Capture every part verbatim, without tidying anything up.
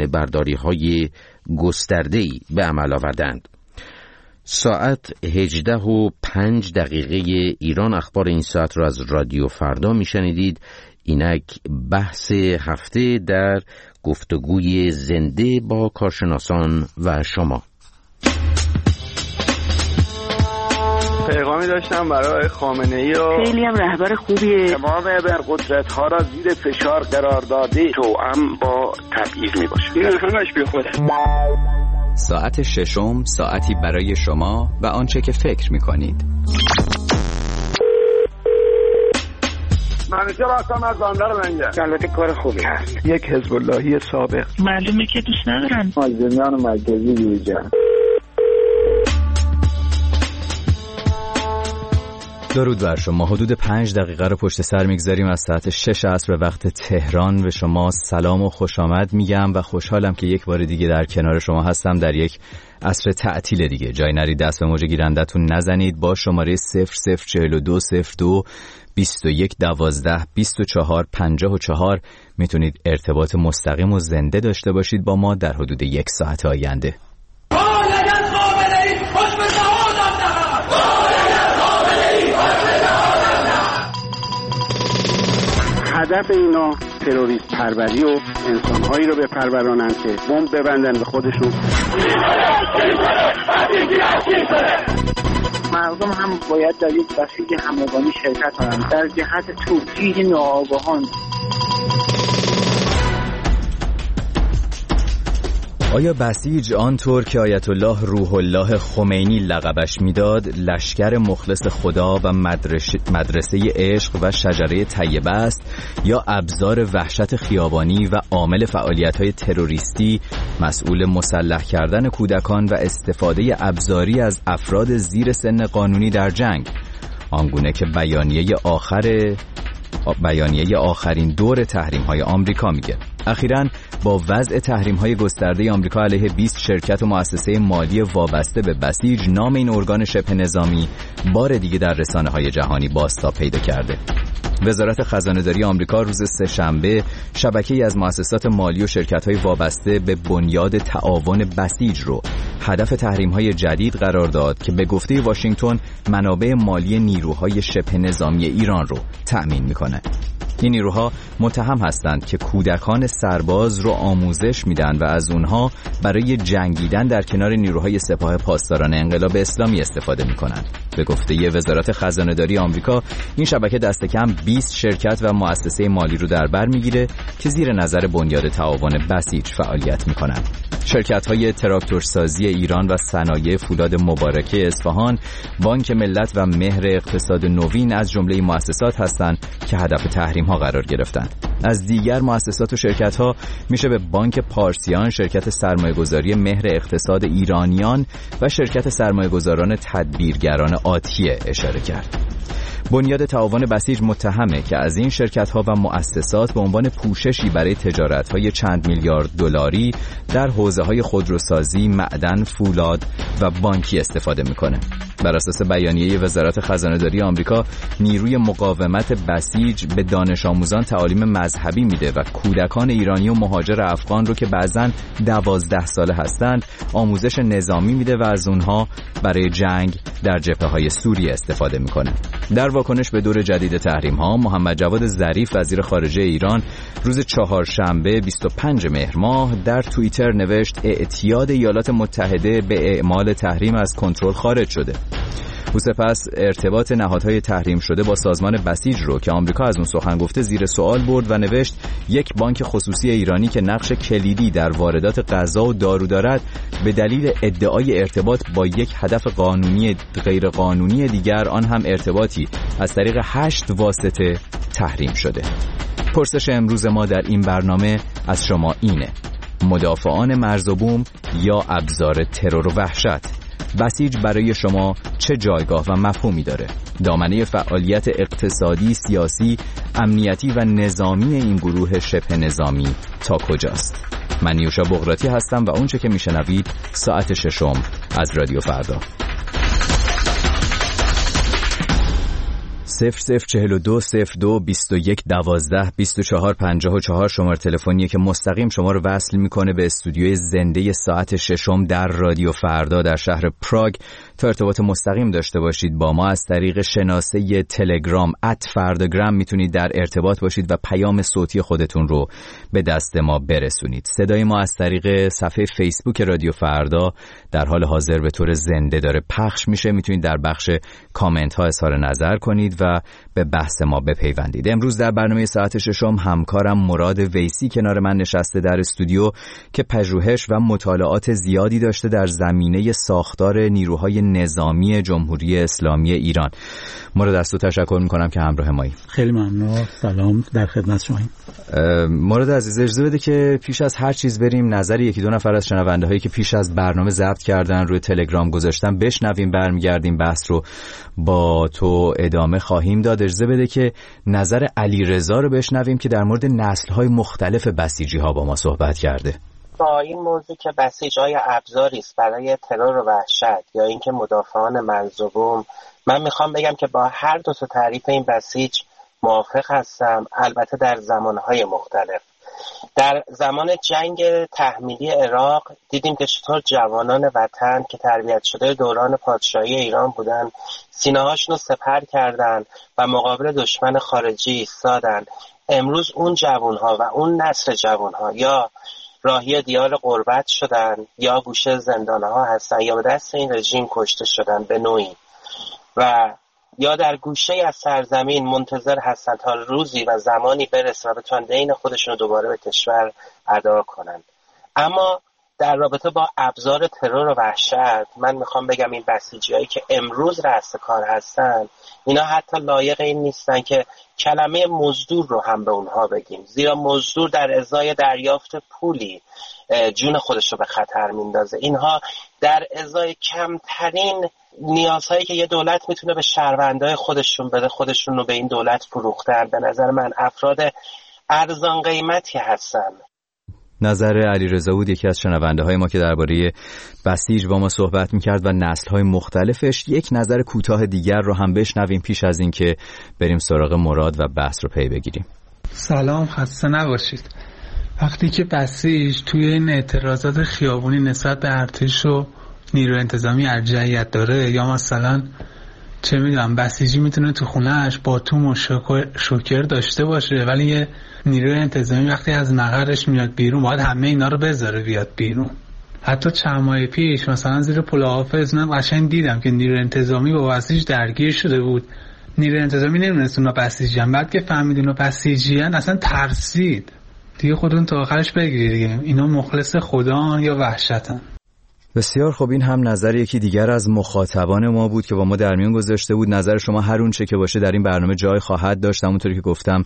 گونه برداری‌های گسترده‌ای به عمل آوردند. ساعت هجده و پنج دقیقه ایران اخبار این ساعت را از رادیو فردا میشنیدید. اینک بحث هفته در گفتگوی زنده با کارشناسان و شما. پیغامی داشتم برای خامنه‌ای و خیلی هم رهبر خوبیه. تمام ابرقدرت‌ها را زیر فشار قرار داده، توأم با تبعیض میباشه. این همش بی خوده. ساعت ششم، ساعتی برای شما و آنچه که فکر میکنید. منیجر هستم از بندر منگه. البته کار خوبی هست. یک حزب اللهی سابق. معلومه که دوست ندارن. مازندران مرکزی دیجا. درود بر شما. حدود پنج دقیقه رو پشت سر میگذاریم از ساعت شش عصر وقت تهران. به شما سلام و خوش آمد میگم و خوشحالم که یک بار دیگه در کنار شما هستم در یک عصر تعطیل دیگه. جای نرید دست به موج گیرندتون نزنید. با شماره صفر صفر چهل و دو صفر دو بیست و یک دوازده بیست و چهار پنجاه و چهار میتونید ارتباط مستقیم و زنده داشته باشید با ما در حدود یک ساعت آینده. هدف اینا تروریست پروری و انسانهایی رو بپرورانند که بمب ببندن به خودشون. مردم هم باید در یک بسیج همگانی شرکت کنند در جهت توجیه ناآگاهان. آیا بسیج آنطور که آیت الله روح الله خمینی لقبش میداد لشکر مخلص خدا و مدرسه, مدرسه عشق و شجره طیبه است یا ابزار وحشت خیابانی و عامل فعالیت‌های تروریستی مسئول مسلح کردن کودکان و استفاده ابزاری از افراد زیر سن قانونی در جنگ، آنگونه که بیانیه آخر بیانیه آخرین دور تحریم‌های آمریکا میگه. اخیراً با وضع تحریم‌های گسترده آمریکا علیه بیست شرکت و مؤسسه مالی وابسته به بسیج، نام این ارگان شبه نظامی بار دیگه در رسانه‌های جهانی بازتاب پیدا کرده. وزارت خزانه‌داری آمریکا روز سه‌شنبه شبکه‌ای از مؤسسات مالی و شرکت‌های وابسته به بنیاد تعاون بسیج رو هدف تحریم‌های جدید قرار داد که به گفته واشنگتن منابع مالی نیروهای شبه نظامی ایران رو تأمین می‌کنه. این نیروها متهم هستند که کودکان سرباز رو آموزش میدن و از اونها برای جنگیدن در کنار نیروهای سپاه پاسداران انقلاب اسلامی استفاده میکنن. به گفته وزارت خزانه‌داری آمریکا این شبکه دست کم بیست شرکت و مؤسسه مالی رو در بر میگیره که زیر نظر بنیاد تعاون بسیج فعالیت میکنن. شرکت‌های تراکتورسازی ایران و صنایع فولاد مبارکه اصفهان، بانک ملت و مهر اقتصاد نوین از جمله مؤسسات هستند که هدف تحریم‌ها قرار گرفتند. از دیگر مؤسسات و شرکت‌ها میشه به بانک پارسیان، شرکت سرمایه‌گذاری مهر اقتصاد ایرانیان و شرکت سرمایه‌گذاران تدبیرگران آتیه اشاره کرد. بنیاد تعاون بسیج متهمه که از این شرکت‌ها و مؤسسات به عنوان پوششی برای تجارت‌های چند میلیارد دلاری در حوزه‌های خودروسازی، معدن، فولاد و بانکی استفاده می‌کنه. بر اساس بیانیه وزارت خزانه‌داری آمریکا، نیروی مقاومت بسیج به دانش آموزان تعالیم مذهبی میده و کودکان ایرانی و مهاجر افغان رو که بعضاً دوازده ساله هستند آموزش نظامی میده و از اونها برای جنگ در جبهه‌های سوریه استفاده می‌کنه. در واکنش به دور جدید تحریم‌ها، محمد جواد ظریف وزیر خارجه ایران روز چهارشنبه بیست و پنج مهر ماه در توییتر نوشت اعتیاد ایالات متحده به اعمال تحریم از کنترل خارج شده. او سپس ارتباط نهادهای تحریم شده با سازمان بسیج رو که آمریکا از اون سخن گفته زیر سوال برد و نوشت یک بانک خصوصی ایرانی که نقش کلیدی در واردات غذا و دارو دارد به دلیل ادعای ارتباط با یک هدف قانونی غیر قانونی دیگر، آن هم ارتباطی از طریق هشت واسطه، تحریم شده. پرسش امروز ما در این برنامه از شما اینه: مدافعان مرز و بوم یا ابزار ترور و وحشت؟ بسیج برای شما چه جایگاه و مفهومی داره؟ دامنه فعالیت اقتصادی، سیاسی، امنیتی و نظامی این گروه شبه نظامی تا کجاست؟ من نیوشا بغراتی هستم و اونچه که میشنوید ساعت ششم از رادیو فردا. صفر صفر چهل و دو صفر دو بیست و یک دوازده بیست و چهار پنجاه و چهار شماره تلفنیه که مستقیم شما رو وصل میکنه به استودیوی زنده ساعت ششم در رادیو فردا در شهر پراگ. تا ارتباط مستقیم داشته باشید با ما از طریق شناسه تلگرام ات فرداگرام میتونید در ارتباط باشید و پیام صوتی خودتون رو به دست ما برسونید. صدای ما از طریق صفحه فیسبوک رادیو فردا در حال حاضر به طور زنده داره پخش میشه. میتونید در بخش کامنت ها اظهار نظر کنید و به بحث ما بپیوندید. امروز در برنامه ساعت ششم همکارم مراد ویسی کنار من نشسته در استودیو که پژوهش و مطالعات زیادی داشته در زمینه ساختار نیروهای نظامی جمهوری اسلامی ایران. مراد از تو تشکر میکنم که همراه مایی. خیلی ممنون. سلام در خدمت شما. مراد عزیز اجازه بده که پیش از هر چیز بریم نظر یکی دو نفر از شنونده هایی که پیش از برنامه ضبط کردن روی تلگرام گذاشتن بشنویم، برمیگردیم بحث رو با تو ادامه خواهیم داد. اجازه بده که نظر علیرضا رو بشنویم که در مورد نسل‌های مختلف بسیجی ها با ما صحبت کرده. با این موضوع که بسیج های ابزاری است برای ترور و وحشت یا اینکه مدافعان منظوم، من میخوام بگم که با هر دو تا تعریف این بسیج موافق هستم، البته در زمانهای مختلف. در زمان جنگ تحمیلی عراق دیدیم که چطور جوانان وطن که تربیت شده دوران پادشاهی ایران بودن سینه‌هاشون رو سپر کردن و مقابل دشمن خارجی ایستادن. امروز اون جوانها و اون نسل جوانها یا راهی دیار غربت شدن یا گوشه زندانها هستن یا به دست این رژیم کشته شدن به نوعی و یا در گوشه از سرزمین منتظر هستن تا روزی و زمانی برسه و بتونن دین خودشون رو دوباره به کشور ادا کنن. اما در رابطه با ابزار ترور و وحشت من میخوام بگم این بسیجی هایی که امروز رأس کار هستن اینا حتی لایق این نیستن که کلمه مزدور رو هم به اونها بگیم، زیرا مزدور در ازای دریافت پولی جون خودش رو به خطر میندازه. اینها در ازای کمترین نیازهایی که یه دولت میتونه به شهروندای خودشون بده خودشون رو به این دولت فروختن. به نظر من افراد ارزان قیمتی هستن. نظر علیرضا بود، یکی از شنونده های ما که درباره بسیج با ما صحبت میکرد و نسل های مختلفش. یک نظر کوتاه دیگر رو هم بشنویم پیش از این که بریم سراغ مراد و بحث رو پی بگیریم. سلام، خسته نباشید. وقتی که بسیج توی این اعتراضات خیابونی نسبت به ارتش و نیرو انتظامی ارجحیت داره، یا مثلا چه میدونم بسیجی میتونه تو خونهش باتوم و شوکر داشته باشه ولی یه نیروی انتظامی وقتی از مقرش میاد بیرون باید همه اینا رو بذاره بیاد بیرون. حتی چند ماه پیش مثلا زیر پل حافظ من قشنگ دیدم که نیروی انتظامی با بسیج درگیر شده بود. نیروی انتظامی نمیدونست اونا بسیجیان، بعد که فهمید اونا بسیجیان اصلا ترسید. دیگه خودتون تا آخرش بگیرید دیگه اینا مخلص خدان یا وحشتن. بسیار خوب، این هم نظر یکی دیگر از مخاطبان ما بود که با ما در میون گذاشته بود. نظر شما هر اون چه که باشه در این برنامه جای خواهد داشت. همونطوری که گفتم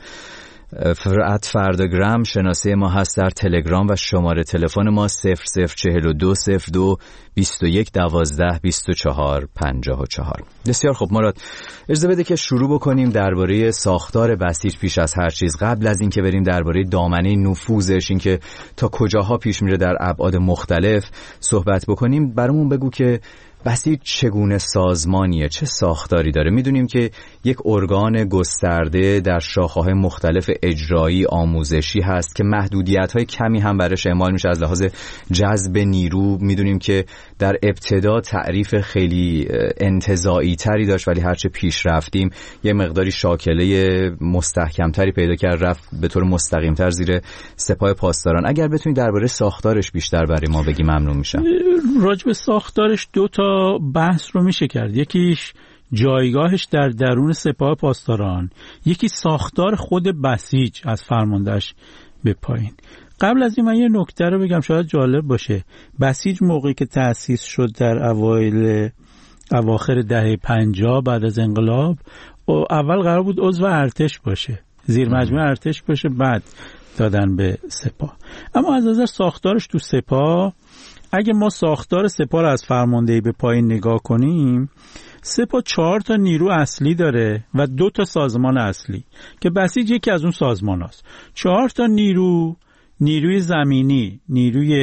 ات فرداگرام شناسه ما هست در تلگرام و شماره تلفن ما صفر صفر چهل و دو صفر دو بیست و یک دوازده بیست و چهار پنجاه و چهار. بسیار خوب مراد، اجازه بده که شروع بکنیم درباره ساختار بسیج. پیش از هر چیز قبل از این که بریم درباره دامنه نفوذش، این که تا کجاها پیش میره در ابعاد مختلف صحبت بکنیم، برامون بگو که بسیج چگونه سازمانیه، چه ساختاری داره؟ میدونیم که یک ارگان گسترده در شاخه‌های مختلف اجرایی آموزشی هست که محدودیت‌های کمی هم برایش اعمال میشه از لحاظ جذب نیرو. میدونیم که در ابتدا تعریف خیلی انتزاعی تری داشت ولی هرچه پیش رفتیم یه مقداری شاکله مستحکمتری پیدا کرد، رفت به طور مستقیمتر زیر سپاه پاسداران. اگر بتونید درباره ساختارش بیشتر برای ما بگی ممنون میشم. راجع به ساختارش دو تا بحث رو میشه کرد. یکیش جایگاهش در درون سپاه پاسداران، یکی ساختار خود بسیج از فرماندهش به پایین. قبل از این من یه نکته رو بگم شاید جالب باشه. بسیج موقعی که تأسیس شد در اوایل اواخر دهه پنجاه بعد از انقلاب، اول قرار بود عضو ارتش باشه، زیر مجموعه ارتش باشه، بعد دادن به سپاه. اما از نظر ساختارش تو سپاه، اگه ما ساختار سپاه رو از فرماندهی به پایین نگاه کنیم، سپاه چهار تا نیرو اصلی داره و دو تا سازمان اصلی که بسیج یکی از اون سازمان هست. چهار تا نیرو، نیروی زمینی، نیروی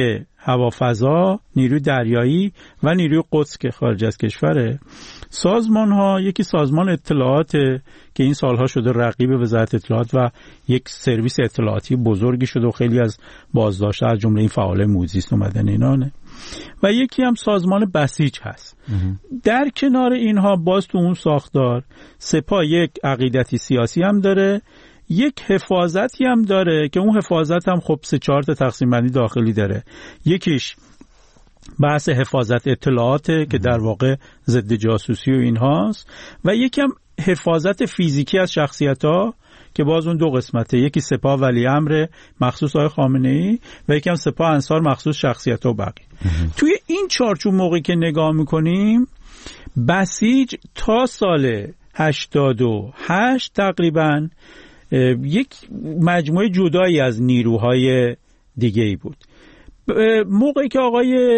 هوافضا، نیروی دریایی و نیروی قدس که خارج از کشوره. سازمان ها یکی سازمان اطلاعات که این سالها شده رقیب وزارت اطلاعات و یک سرویس اطلاعاتی بزرگی شده و خیلی از بازداشته از جمله این فعالای موزیست اومدن اینانه، و یکی هم سازمان بسیج هست. در کنار اینها باز تو اون ساختار سپاه یک عقیدتی سیاسی هم داره، یک حفاظتی هم داره که اون حفاظت هم خب سه چهار تا تقسیم بندی داخلی داره. یکیش بحث حفاظت اطلاعاته که در واقع ضد جاسوسی و اینهاست، و یکی هم حفاظت فیزیکی از شخصیت‌ها که باز اون دو قسمته، یکی سپاه ولی امر مخصوص آقای خامنه‌ای و یکی هم سپاه انصار مخصوص شخصیت‌ها و بقیه. توی این چارچوب موقعی که نگاه می‌کنیم بسیج تا سال هشتاد و هشت تقریباً یک مجموعه جدایی از نیروهای دیگه‌ای بود. موقعی که آقای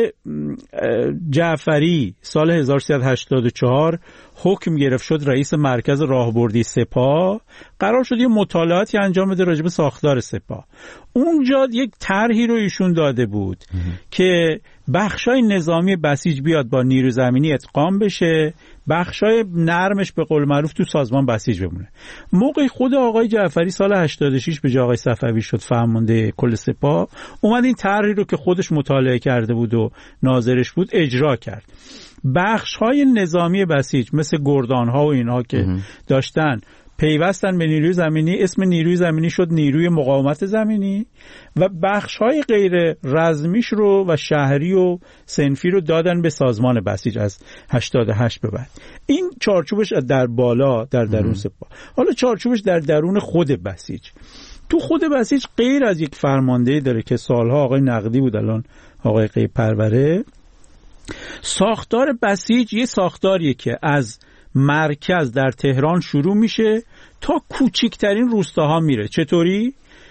جعفری سال هزار و سیصد و هشتاد و چهار حکم گرفت شد رئیس مرکز راهبردی سپاه، قرار شد یه مطالعاتی انجام بده راجع به ساختار سپاه. اونجا یک طرحی رو ایشون داده بود که بخشای نظامی بسیج بیاد با نیرو زمینی ادغام بشه، بخشای نرمش به قول معروف تو سازمان بسیج بمونه. موقع خود آقای جعفری سال هشتاد و شش به جای آقای صفوی شد فرمانده کل سپاه، اومد این طرحی رو که خودش مطالعه کرده بود و ناظرش بود اجرا کرد. بخش‌های نظامی بسیج مثل گردان‌ها و اینها که داشتن پیوستن به نیروی زمینی، اسم نیروی زمینی شد نیروی مقاومت زمینی، و بخش‌های غیر رزمیش رو و شهری و صنفی رو دادن به سازمان بسیج از هشتاد و هشت به بعد. این چارچوبش در بالا در درون سپاه. حالا چارچوبش در درون خود بسیج. تو خود بسیج غیر از یک فرمانده داره که سالها آقای نقدی بود، الان آقای قیب پروره. ساختار بسیج یه ساختاریه که از مرکز در تهران شروع میشه تا کوچکترین روستاها میره. چطوری؟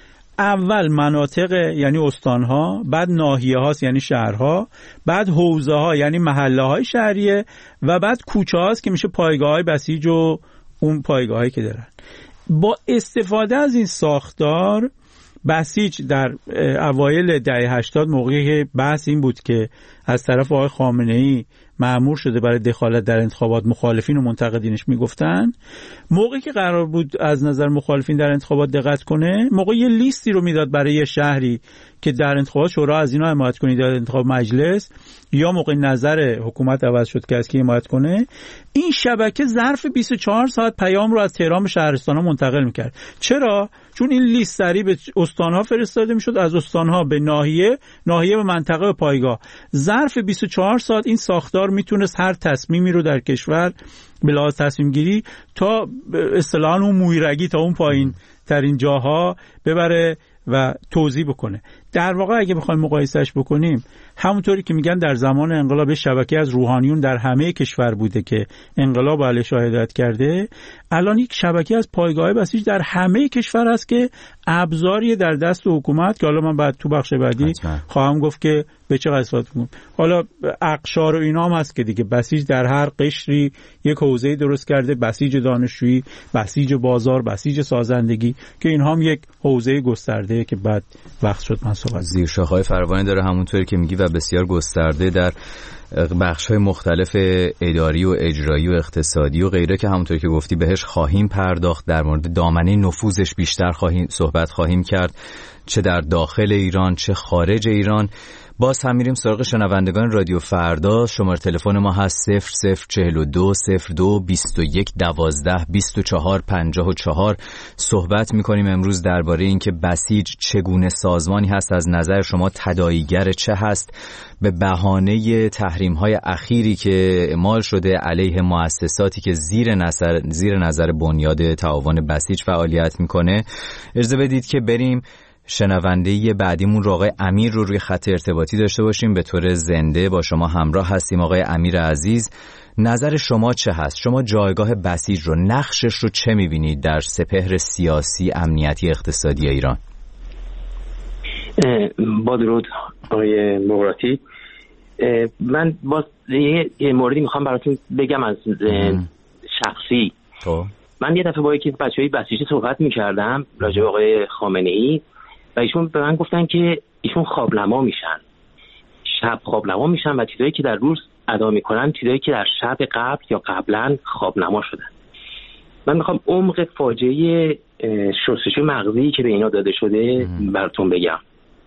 اول مناطق یعنی استانها، بعد ناحیه هاست یعنی شهرها، بعد حوزه ها یعنی محله های شهریه، و بعد کوچه هاست که میشه پایگاه های بسیج و اون پایگاه هایی که دارن. با استفاده از این ساختار بسیج در اوایل دهه هشتاد موقعی که بحث این بود که از طرف آقای خامنه‌ای مأمور شده برای دخالت در انتخابات، مخالفین و منتقدینش میگفتن، موقعی که قرار بود از نظر مخالفین در انتخابات دقت کنه، موقعی یه لیستی رو میداد برای یه شهری که در انتخابات شورا از اینا حمایت کنید در انتخاب مجلس، یا موقع نظر حکومت عوض شد که از کی حمایت کنه، این شبکه ظرف بیست و چهار ساعت پیام رو از تهران به شهرستان‌ها منتقل میکرد. چرا؟ چون این لیست سریع به استان‌ها فرستاده میشد، از استان‌ها به ناحیه، ناحیه به منطقه، به پایگاه. ظرف بیست و چهار ساعت این ساختار میتونست هر تصمیمی رو در کشور به لحاظ تصمیم گیری تا اصطلاحاً اون مویرگی تا اون پایین ترین جاها ببره و توضیح بکنه. در واقع اگه بخوایم مقایسهش بکنیم، همونطوری که میگن در زمان انقلاب شبکه از روحانیون در همه کشور بوده که انقلاب علیه شهادت کرده، الان یک شبکه از پایگاه بسیج در همه کشور هست که ابزاری در دست حکومت که حالا من بعد تو بخش بعدی خواهم گفت که به چه قصد کنم. حالا اقشار و اینا هم هست که دیگه بسیج در هر قشری یک حوزه درست کرده، بسیج دانشجویی، بسیج بازار، بسیج سازندگی، که اینها هم یک حوزه گسترده که بعد وقت شد من صحبت. زیر شاخه‌های فراوانی داره همونطوری که میگی و بسیار گسترده در بخش‌های مختلف اداری و اجرایی و اقتصادی و غیره که همونطوری که گفتی بهش خواهیم پرداخت. در مورد دامنه نفوذش بیشتر خواهیم صحبت خواهیم کرد، چه در داخل ایران چه خارج ایران. باز هم میریم سراغ شنوندگان رادیو فردا. شماره تلفن ما هست صفر صفر چهل و دو صفر دو بیست و یک دوازده بیست و چهار پنجاه و چهار. صحبت میکنیم امروز درباره اینکه بسیج چگونه سازمانی هست، از نظر شما تداعیگر چه هست، به بهانه تحریم‌های اخیری که اعمال شده علیه مؤسساتی که زیر نظر زیر نظر بنیاد تعاون بسیج فعالیت میکنه. اجازه بدید که بریم شنونده بعدیمون رو آقای امیر رو روی خط ارتباطی داشته باشیم. به طور زنده با شما همراه هستیم. آقای امیر عزیز، نظر شما چه هست؟ شما جایگاه بسیج رو، نقشش رو چه میبینید در سپهر سیاسی، امنیتی، اقتصادی ایران؟ با درود آقای مغراتی، من باز یه موردی میخوام براتون بگم از شخصی. تو من یه دفعه با یکی از بچه‌های بسیجی صحبت میکردم راجع به آقای خامنه‌ای و ایشون به من گفتن که ایشون خوابنما میشن شب خوابنما میشن و چیزایی که در روز ادا میکنن چیزایی که در شب قبل یا قبلا خوابنما شدن. من میخوام عمق فاجعه شستشوی مغزی که به اینا داده شده براتون بگم.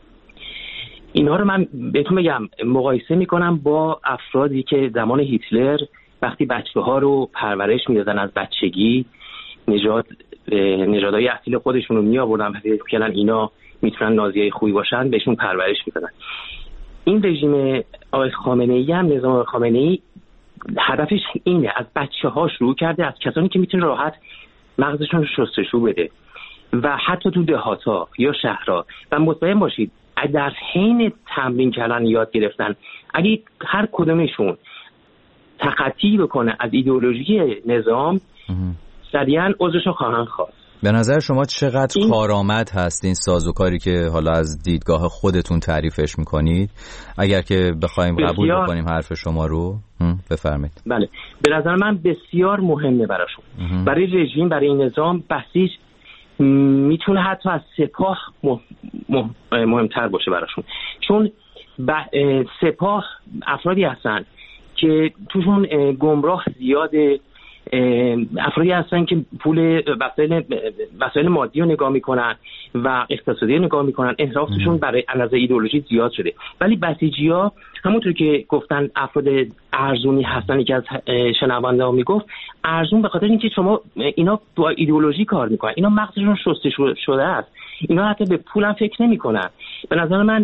اینا رو من بهتون بگم مقایسه میکنم با افرادی که زمان هیتلر وقتی بچه ها رو پرورش میدادن از بچگی، نژاد نژادهای اصیل خودشون رو میآوردن و فکر می‌کردن اینا میتونن نازیای خوبی باشن، بهشون پرورش میدادن. این رژیم آقای خامنه‌ای هم نظام آقای خامنه‌ای هدفش اینه، از بچه‌ها شروع کرده، از کسانی که میتونن راحت مغزشون رو شستشو بده و حتی تو دهات‌ها یا شهرها. و مطمئن باشید در حین تمرین کردن یاد گرفتن اگه هر کدومشون تخطی بکنه از ایدئولوژی نظام سریعا عذرشو خواهند خواست. به نظر شما چقدر این... کارآمد هست این سازوکاری که حالا از دیدگاه خودتون تعریفش میکنید؟ اگر که بخوایم بسیار... قبول بکنیم حرف شما رو بفرمایید. بله، به نظر من بسیار مهمه براشون. برای رژیم، برای این نظام بسیج میتونه حتی از سپاه مه... مه... مهمتر باشه براشون، چون ب... سپاه افرادی هستن که توشون گمراه زیاده، افرادی هستن که پول وسایل وسایل مادی رو نگاه میکنن و اقتصادی رو نگاه میکنن، انحرافشون برای نظر ایدئولوژی زیاد شده. ولی بسیجی‌ها همونطور که گفتن افراد ارزونی هستن، که از شنونده ها میگفت ارزون به خاطر اینکه شما اینا با ایدئولوژی کار میکنن، اینا مغزشون شسته شده است، اینا حتی به پول هم فکر نمیکنن. به نظر من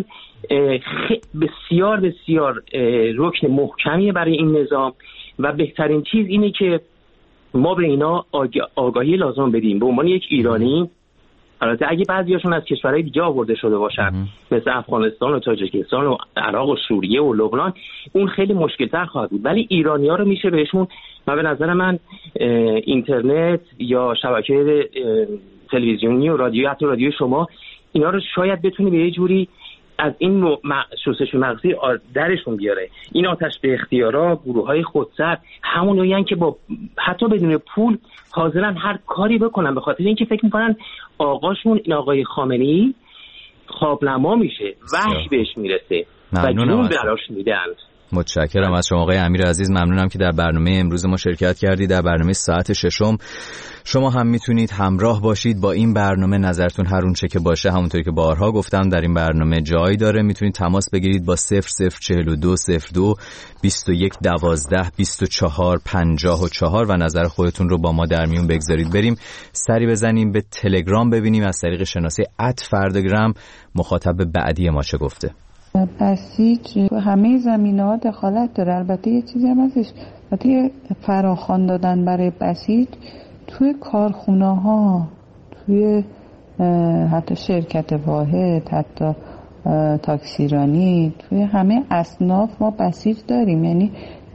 بسیار بسیار رکن محکمیه برای این نظام و بهترین چیز اینه که ما به اینا آگاهی لازم بدیم به عنوان یک ایرانی. البته اگه بعضیاشون از کشورهای دیگه آورده شده باشن مثل افغانستان و تاجیکستان و عراق و سوریه و لبنان، اون خیلی مشکل‌تر خواهد بود. ولی ایرانی‌ها رو میشه بهشون، و به نظر من اینترنت یا شبکه تلویزیونی و رادیو، حتی رادیو شما، اینا رو شاید بتونی به یه جوری از این نوع شستشوی مغزی درشون بیاره. این آتش به اختیارا، گروه‌های خودسر، همون نوعی که با حتی بدون پول حاضرن هر کاری بکنن به خاطر اینکه فکر میکنن آقاشون این آقای خامنه‌ای خوابنما میشه، وحی بهش میرسه و جون براش میدن. متشکرم از شما آقای امیر عزیز، ممنونم که در برنامه امروز ما شرکت کردید. در برنامه ساعت ششم شما هم میتونید همراه باشید با این برنامه. نظرتون هر اونچه که باشه، همونطوری که بارها گفتم در این برنامه جای داره. میتونید تماس بگیرید با صفر صفر چهل و دو صفر دو بیست و یک دوازده بیست و چهار پنجاه و چهار و نظر خودتون رو با ما در میون بگذارید. بریم سری بزنیم به تلگرام ببینیم از طریق شناسه ات فرداگرام مخاطب بعدی ما چه گفته. بسیج تو همه زمینه‌ها دخالت داره. البته یه چیزی هم هستش، البته فراخوان دادن برای بسیج توی کارخونه‌ها، توی حتی شرکت واحد، حتی تاکسیرانی، توی همه اصناف ما بسیج داریم. یعنی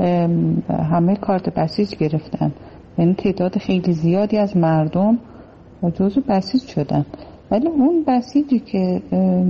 همه کارت بسیج گرفتن، یعنی تعداد خیلی زیادی از مردم جزو بسیج شدن. ولی اون بسیجی که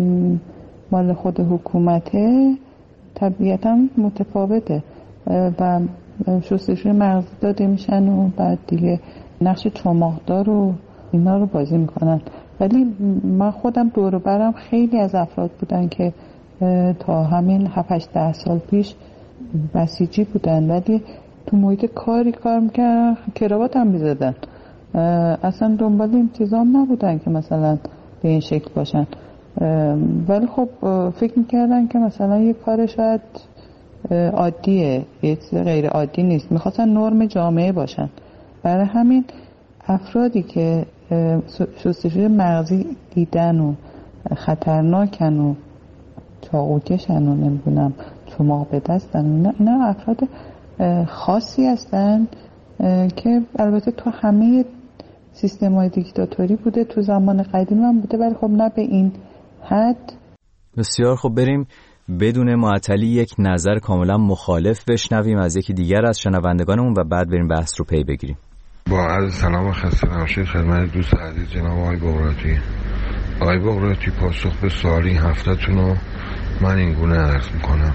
مال خود حکومته طبیعتا متفاوته و شستشوی مغزی داده میشن و بعد دیگه نقش چماقدار و اینا رو بازی میکنن. ولی من خودم دور و برم خیلی از افراد بودن که تا همین هفت هشت ده سال پیش بسیجی بودن، ولی تو محیط کاری کار میکردن، کراوات هم میزدن، اصلا دنبال این چیزا هم نبودن که مثلا به این شکل باشن. ولی خب فکر میکردن که مثلا یه کار شاید عادیه، یه چیز غیر عادی نیست، میخواستن نرم جامعه باشن. برای همین افرادی که شستشوی مغزی دیدن و خطرناکن و چاقوکشن و نمیدونم چماق به دستن، نه افراد خاصی هستن که البته تو همه سیستم های دیکتاتوری بوده، تو زمان قدیم هم بوده، ولی خب نه به این حد. بسیار خب، بریم بدون معطلی یک نظر کاملا مخالف بشنویم از یکی دیگر از شنوندگانمون و بعد بریم بحث رو پی بگیریم. با عرض سلام و خسته نباشید خدمت دوست عزیز جناب آقای بغراتی. آقای بغراتی، پاسخ به سوال این هفته‌تون رو من این گونه عرض میکنم.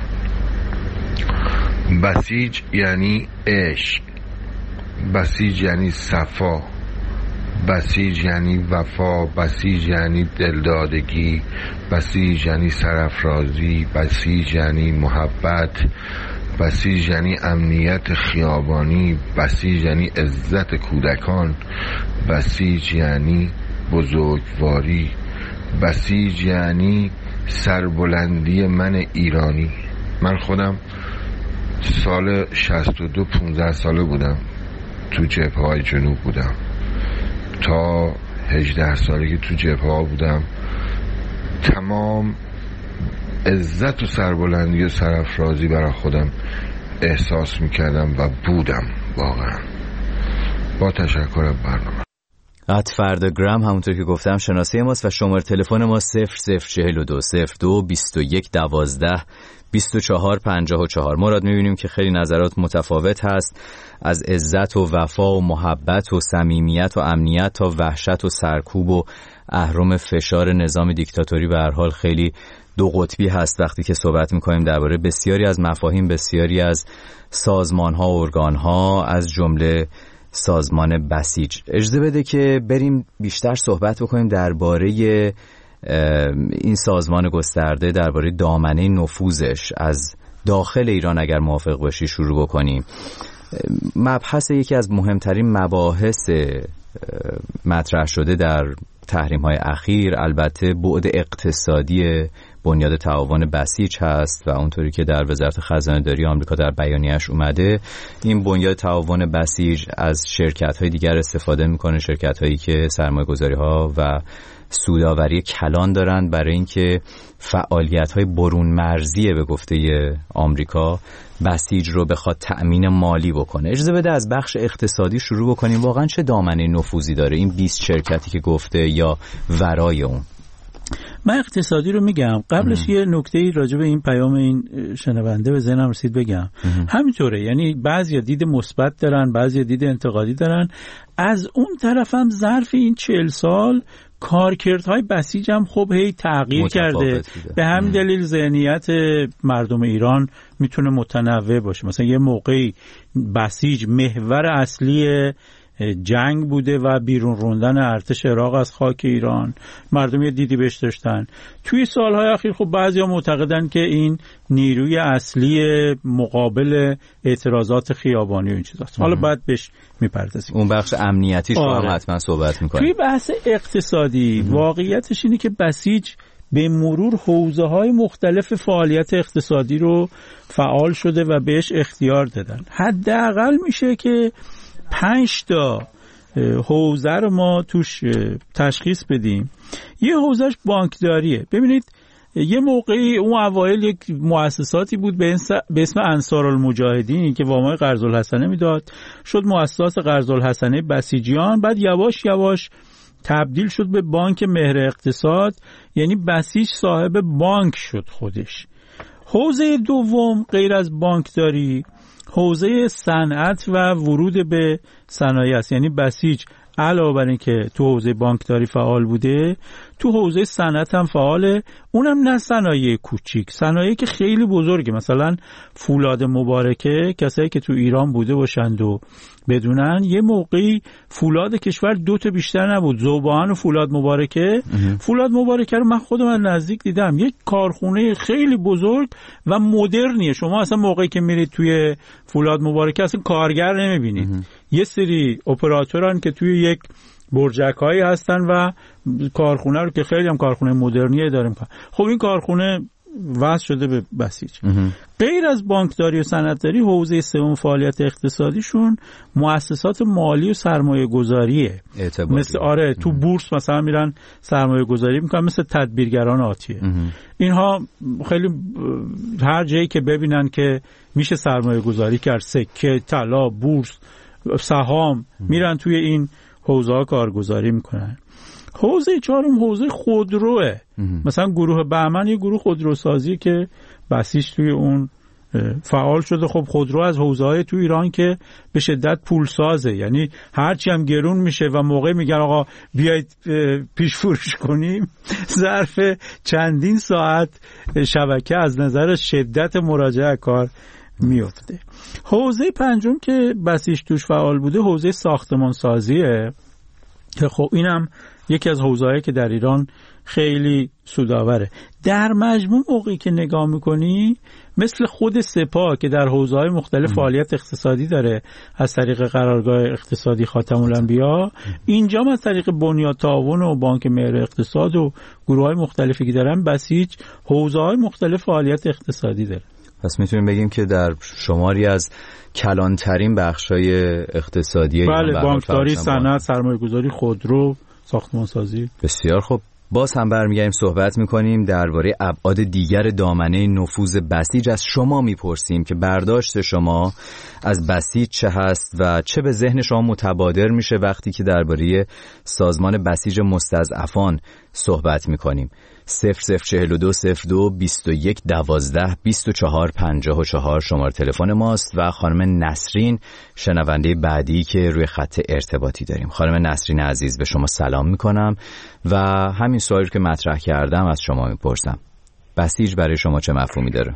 بسیج یعنی عشق، بسیج یعنی صفا، بسیج یعنی وفا، بسیج یعنی دلدادگی، بسیج یعنی سرافرازی، بسیج یعنی محبت، بسیج یعنی امنیت خیابانی، بسیج یعنی عزت کودکان، بسیج یعنی بزرگواری، بسیج یعنی سربلندی من ایرانی. من خودم سال شصت و دو پونزده ساله بودم، تو جبهه‌های جنوب بودم، تا هجده سالگی تو جبهه‌ها بودم. تمام عزت و سربلندی و سرافرازی برای خودم احساس میکردم و بودم واقعا. با تشکر از برنامه. ات فردگرام همونطور که گفتم شناسه ماست و شماره تلفن ما صفر صفر چهل و دو صفر دو بیست و یک دوازده بیست و چهار پنجاه و چهار. مراد میبینیم که خیلی نظرات متفاوت هست، از عزت و وفا و محبت و صمیمیت و امنیت تا وحشت و سرکوب و اهرم فشار نظام دیکتاتوری. به هر حال خیلی دو قطبی هست وقتی که صحبت میکنیم درباره بسیاری از مفاهیم، بسیاری از سازمان‌ها و ارگان‌ها، از جمله سازمان بسیج. اجازه بده که بریم بیشتر صحبت بکنیم درباره این سازمان گسترده، درباره دامنه نفوذش از داخل ایران. اگر موافق باشی شروع بکنیم. مبحث یکی از مهمترین مباحث مطرح شده در تحریم‌های اخیر البته بعد اقتصادی بنیاد تعاون بسیج هست و اونطوری که در وزارت خزانه‌داری آمریکا در بیانیه‌اش اومده، این بنیاد تعاون بسیج از شرکت‌های دیگر استفاده می‌کنه، شرکت‌هایی که سرمایه‌گذاری‌ها و سودآوری کلان دارند برای اینکه فعالیت‌های برون مرزی به گفته آمریکا بسیج رو بخواد تأمین مالی بکنه. اجازه بده از بخش اقتصادی شروع بکنیم. واقعا چه دامنه نفوذی داره این بیست شرکتی که گفته یا ورای اون؟ من اقتصادی رو میگم. قبلش یه نکته‌ای راجع به این پیام این شنونده به ذهنم رسید بگم. همینطوره، یعنی بعضیا دید مثبت دارن، بعضیا دید انتقادی دارن. از اون طرفم ظرف این چهل سال کارکردهای بسیج هم خب هی تغییر کرده. به همین دلیل ذهنیت مردم ایران میتونه متنوع باشه. مثلا یه موقعی بسیج محور اصلی جنگ بوده و بیرون روندن ارتش عراق از خاک ایران، مردم یه دیدی بهش داشتن. توی سالهای اخیر خب بعضیا معتقدن که این نیروی اصلی مقابل اعتراضات خیابانی و این چیزاست. حالا بعد بهش میپردازیم. اون بخش امنیتیش رو هم حتما صحبت میکنیم. توی بحث اقتصادی ام. واقعیتش اینه که بسیج به مرور حوزه‌های مختلف فعالیت اقتصادی رو فعال شده و بهش اختیار دادن. حداقل میشه که پنج تا حوزه رو ما توش تشخیص بدیم. یه حوزهش بانکداریه. ببینید یه موقعی اون اوایل یک مؤسساتی بود به اسم انصارالمجاهدین که وامای قرض الحسنه میداد، شد مؤسسات قرض الحسنه بسیجیان، بعد یواش یواش تبدیل شد به بانک مهر اقتصاد، یعنی بسیج صاحب بانک شد خودش. حوزه دوم غیر از بانکداری حوزه صنعت و ورود به صنایع است. یعنی بسیج علاوه بر این که تو حوزه بانکداری فعال بوده، تو حوزه صنعت هم فعاله. اونم نه صنایع کوچیک، صنایعی که خیلی بزرگه. مثلا فولاد مبارکه، کسایی که تو ایران بوده باشند و بدونن، یه موقعی فولاد کشور دو تا بیشتر نبود، ذوبان و فولاد مبارکه. فولاد مبارکه رو من خودم از نزدیک دیدم. یک کارخونه خیلی بزرگ و مدرنیه. شما اصلا موقعی که میرید توی فولاد مبارکه اصلا کارگر نمیبینید. یه سری اپراتوران که توی یک برجک‌هایی هستن و کارخونه رو که خیلی هم کارخونه مدرنیه داریم. خب این کارخونه وصل شده به بسیج. غیر از بانکداری و صنعتداری، حوزه سوم فعالیت اقتصادیشون مؤسسات مالی و سرمایه گذاریه. مثل آره تو بورس مثلا میرن سرمایه گذاری میکنن، مثل تدبیرگران آتیه. اینها خیلی هر جایی که ببینن که میشه سرمایه گذاری کرد، سکه، طلا، بورس، سهام، میرن توی این حوزه ها کارگزاری میکنن. حوزه چهارم حوزه خودروه. مثلا گروه بهمن یه گروه خودروسازی که بسیج توی اون فعال شده. خب خودرو از حوزه های تو ایران که به شدت پول سازه، یعنی هرچی هم گرون میشه و موقع میگن آقا بیایید پیش فروش کنیم، ظرف چندین ساعت شبکه از نظر شدت مراجعه کار میفته. حوزه پنجم که بسیج توش فعال بوده حوزه ساختمان سازیه. که خب اینم یکی از حوزه‌هایی که در ایران خیلی سودآوره. در مجموع موقعی که نگاه میکنی مثل خود سپاه که در حوزه‌های مختلف فعالیت اقتصادی داره از طریق قرارگاه اقتصادی خاتم الانبیا، اینجا از طریق بنیاد تعاون و بانک مهر اقتصاد و گروه‌های مختلفی که دارن بسیج حوزه‌های مختلف فعالیت اقتصادی داره. پس میتونیم بگیم که در شماری از کلانترین بخش‌های اقتصادی بله، بانکداری، صنعت، سرمایه‌گذاری، خودرو، ساختمانسازی. بسیار خوب. باز هم برمیگردیم صحبت میکنیم درباره ابعاد دیگر دامنه نفوذ بسیج. از شما میپرسیم که برداشت شما از بسیج چه هست و چه به ذهن شما متبادر میشه وقتی که درباره سازمان بسیج مستضعفان صحبت میکنیم. صفر صفر چهل و دو صفر دو بیست و یک دوازده بیست و چهار پنجاه و چهار شماره تلفن ماست و خانم نسرین شنونده بعدی که روی خط ارتباطی داریم. خانم نسرین عزیز، به شما سلام میکنم و همین سوالی که مطرح کردم از شما میپرسم. بسیج برای شما چه مفهومی داره؟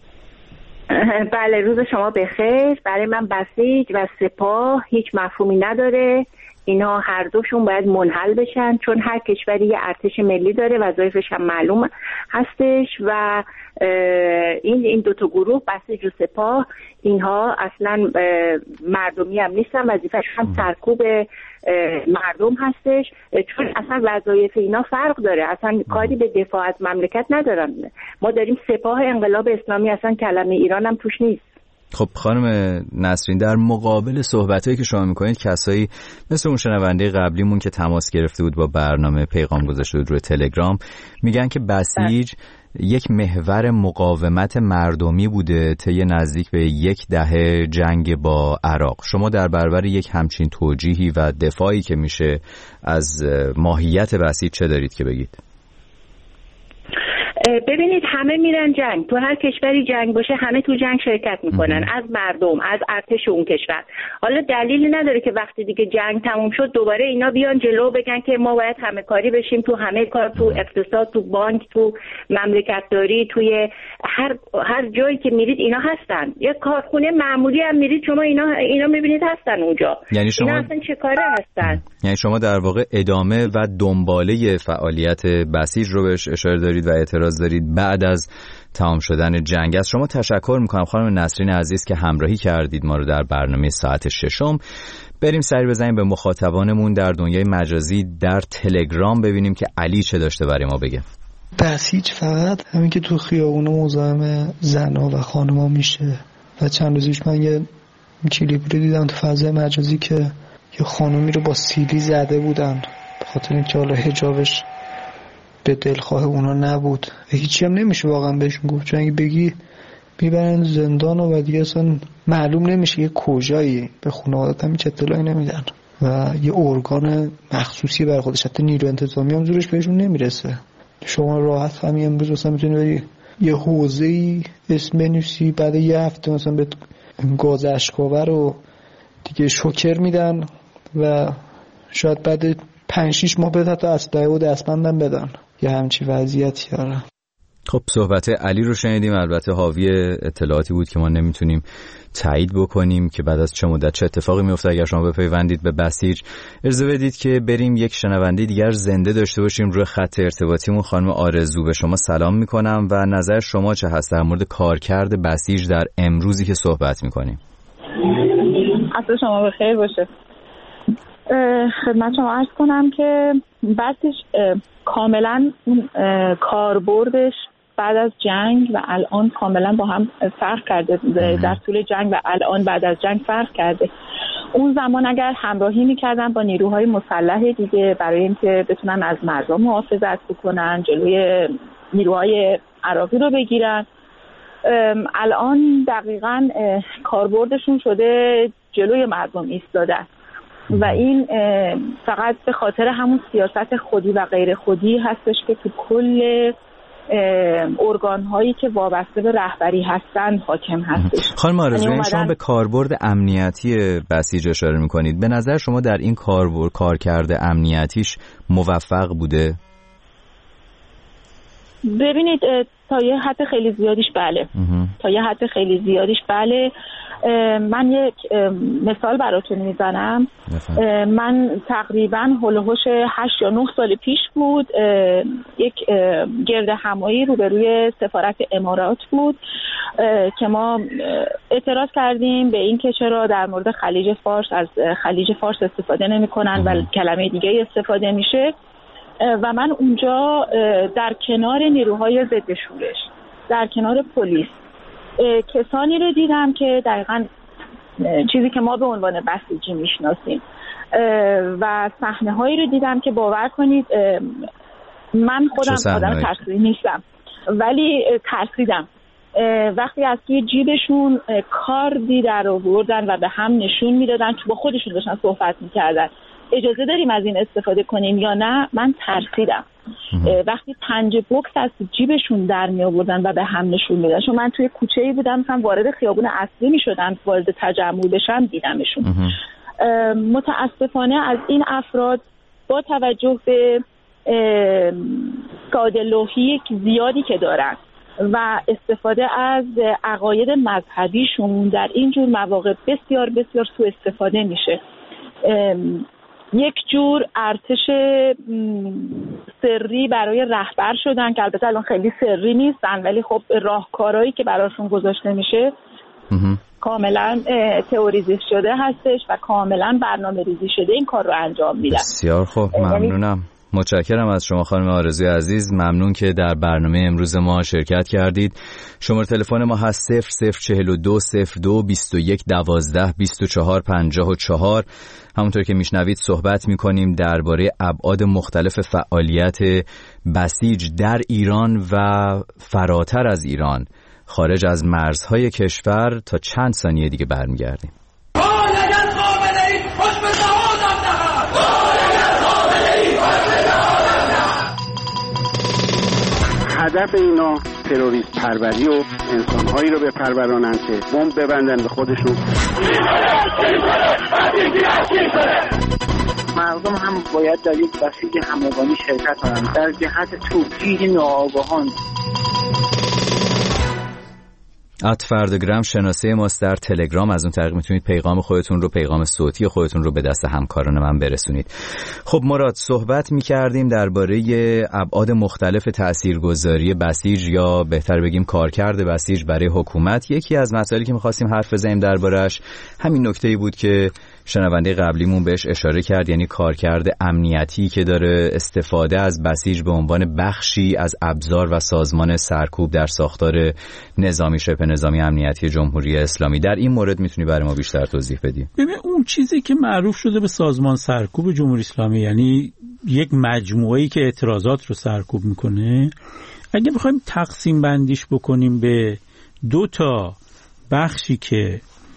بله، روز شما بخیر. برای من بسیج و سپاه هیچ مفهومی نداره. اینا هر دوشون باید منحل بشن، چون هر کشوری یه ارتش ملی داره، وظایفش هم معلوم هستش و این این دو تا گروه بسیج و سپاه اینها اصلا مردمی هم نیستن، وظیفه‌ش هم سرکوب مردم هستش، چون اصلا وظایف اینا فرق داره، اصلا کاری به دفاع از مملکت ندارن. ما داریم سپاه انقلاب اسلامی، اصلا کلمه ایران هم توش نیست. خب خانم نسرین، در مقابل صحبتایی که شما میکنید کسایی مثل اون شنونده قبلیمون که تماس گرفته بود با برنامه پیغام گذاشته بود روی تلگرام میگن که بسیج یک محور مقاومت مردمی بوده طی نزدیک به یک دهه جنگ با عراق. شما در برابر یک همچین توجیهی و دفاعی که میشه از ماهیت بسیج چه دارید که بگید؟ ببینید، همه میرن جنگ، تو هر کشوری جنگ باشه همه تو جنگ شرکت میکنن، از مردم، از ارتش اون کشور. حالا دلیلی نداره که وقتی دیگه جنگ تموم شد دوباره اینا بیان جلو بگن که ما باید همه کاری بشیم، تو همه کار، تو اقتصاد، تو بانک، تو مملکت داری، توی هر هر جایی که میرید اینا هستن. یه کارخونه معمولی هم میرید شما اینا اینا میبینید هستن اونجا. یعنی شما اینا اصلا چه کاره هستن؟ یعنی شما در واقع ادامه و دنباله فعالیت بسیج رو بهش اشاره دارید و اعتراض دارید بعد از تمام شدن جنگ. از شما تشکر میکنم خانم نسرین عزیز که همراهی کردید ما رو در برنامه ساعت ششم. بریم سری بزنیم به مخاطبانمون در دنیای مجازی در تلگرام ببینیم که علی چه داشته برای ما بگه. بسیج فقط همین که تو خیابونا مزاحم زنها و خانم‌ها میشه و چند روز پیش من یه کلیپ رو دیدم تو فضای مجازی که یه خانومی رو با سیلی زده بودن به خاطر اینکه حالا حجابش به دلخواه اونا نبود. هیچی هم نمیشه واقعا بهشون گفت، چون اگه بگی میبرن زندان و دیگه اصلا معلوم نمیشه یه کجایی، به خانواده‌ات هم هیچ اطلاعی نمیدن و یه ارگان مخصوصی برای خودش، حتی نیرو انتظامی هم زورش بهشون نمیرسه. شما راحت همین امروز مثلا میتونی بری یه حوزه‌ای اسم بنویسی، بعد یه هفته مثلا به گاز اشکاور رو دیگه شوکر میدن و شاید بعد پنج شیش ماه بهت حتی اسلحه و دستبندم بدن. یه همچی وضعیتی داره. خب صحبت علی رو شنیدیم، البته حاوی اطلاعاتی بود که ما نمیتونیم تایید بکنیم که بعد از چه مدت چه اتفاقی میفته اگر شما بپیوندید به بسیج. اجازه بدید که بریم یک شنونده دیگر زنده داشته باشیم روی خط ارتباطیمون. خانم آرزو، به شما سلام میکنم و نظر شما چه هست در مورد کارکرد بسیج در امروزی که صحبت میکنیم؟ اصلا شما بخیر باشه. خدمت شما عرض کنم که بسیج کاملا کاربردش بعد از جنگ و الان کاملا با هم فرق کرده، در طول جنگ و الان بعد از جنگ فرق کرده. اون زمان اگر همراهی میکردن با نیروهای مسلح دیگه برای اینکه بتونن از مردم محافظت بکنن، جلوی نیروهای عراقی رو بگیرن، الان دقیقاً کاربردشون شده جلوی مردم ایستادن و این فقط به خاطر همون سیاست خودی و غیر خودی هستش که تو کل ارگان هایی که وابسته به رهبری هستن حاکم هستش. خانم آرزو، یعنی شما به کاربرد امنیتی بسیج اشاره میکنید. به نظر شما در این کاربرد کارکرد امنیتیش موفق بوده؟ ببینید تا یه حد خیلی زیادیش بله. تا یه حد خیلی زیادیش بله. من یک مثال براتون میزنم. من تقریبا هولوحش هشت یا نه سال پیش بود، یک گرد همایی روبروی سفارت امارات بود که ما اعتراض کردیم به این که چرا در مورد خلیج فارس از خلیج فارس استفاده نمی کنن و کلمه دیگه استفاده میشه. و من اونجا در کنار نیروهای ضد شورش، در کنار پلیس، کسانی رو دیدم که دقیقاً چیزی که ما به عنوان بسیجی میشناسیم و صحنه هایی رو دیدم که باور کنید من خودم آدم ترسویی نیستم ولی ترسیدم وقتی از توی جیبشون کاردی در آوردن و به هم نشون میدادن، تو با خودشون داشتن صحبت میکردن اجازه داریم از این استفاده کنیم یا نه. من ترسیدم وقتی پنجه بوکس از جیبشون در می آوردن و به هم نشون میدن. چون من توی کوچه‌ای بودم، مثلا وارد خیابون اصلی می شدم، وارد تجمع بشم دیدمشون. متاسفانه از این افراد با توجه به ساده لوحی زیادی که دارن و استفاده از عقاید مذهبیشون در این جور مواقع بسیار بسیار سوء استفاده میشه. یک جور ارتش سری برای رهبر شدن که البته الان خیلی سری نیستن ولی خب راهکارهایی که براشون گذاشته میشه کاملا تئوریزی شده هستش و کاملا برنامه ریزی شده این کار رو انجام میدن. بسیار خوب، ممنونم. متشکرم از شما خانم آرزوی عزیز، ممنون که در برنامه امروز ما شرکت کردید. شماره تلفن ما هست صفر صفر چهل و دو صفر دو بیست و یک دوازده بیست و چهار پنجاه و چهار. همونطور که میشنوید صحبت میکنیم درباره ابعاد مختلف فعالیت بسیج در ایران و فراتر از ایران، خارج از مرزهای کشور. تا چند ثانیه دیگه برمیگردیم. هدف اینا تروریست پروری و انسانهایی رو بپرورانند که بمب ببندن به خودشون. مردم هم باید در یک بسیج همگانی شرکت کنند در جهت توجیه ناآگاهان. ات فردگرام شناسه ماست در تلگرام، از اون طریق میتونید پیغام خودتون رو، پیغام صوتی خودتون رو به دست همکاران من برسونید. خب مراد، صحبت میکردیم درباره ابعاد مختلف تاثیرگذاری بسیج یا بهتر بگیم کارکرد بسیج برای حکومت. یکی از مسائلی که میخواستیم حرف بزنیم درباره‌اش همین نکته‌ای بود که شنونده قبلیمون بهش اشاره کرد، یعنی کارکرد امنیتی که داره استفاده از بسیج به عنوان بخشی از ابزار و سازمان سرکوب در ساختار نظامی شبه نظامی امنیتی جمهوری اسلامی. در این مورد میتونی برای ما بیشتر توضیح بدی؟ ببین، اون چیزی که معروف شده به سازمان سرکوب جمهوری اسلامی، یعنی یک مجموعه‌ای که اعتراضات رو سرکوب میکنه، اگه بخوایم تقسیم بندیش بکنیم به دو تا بخشی که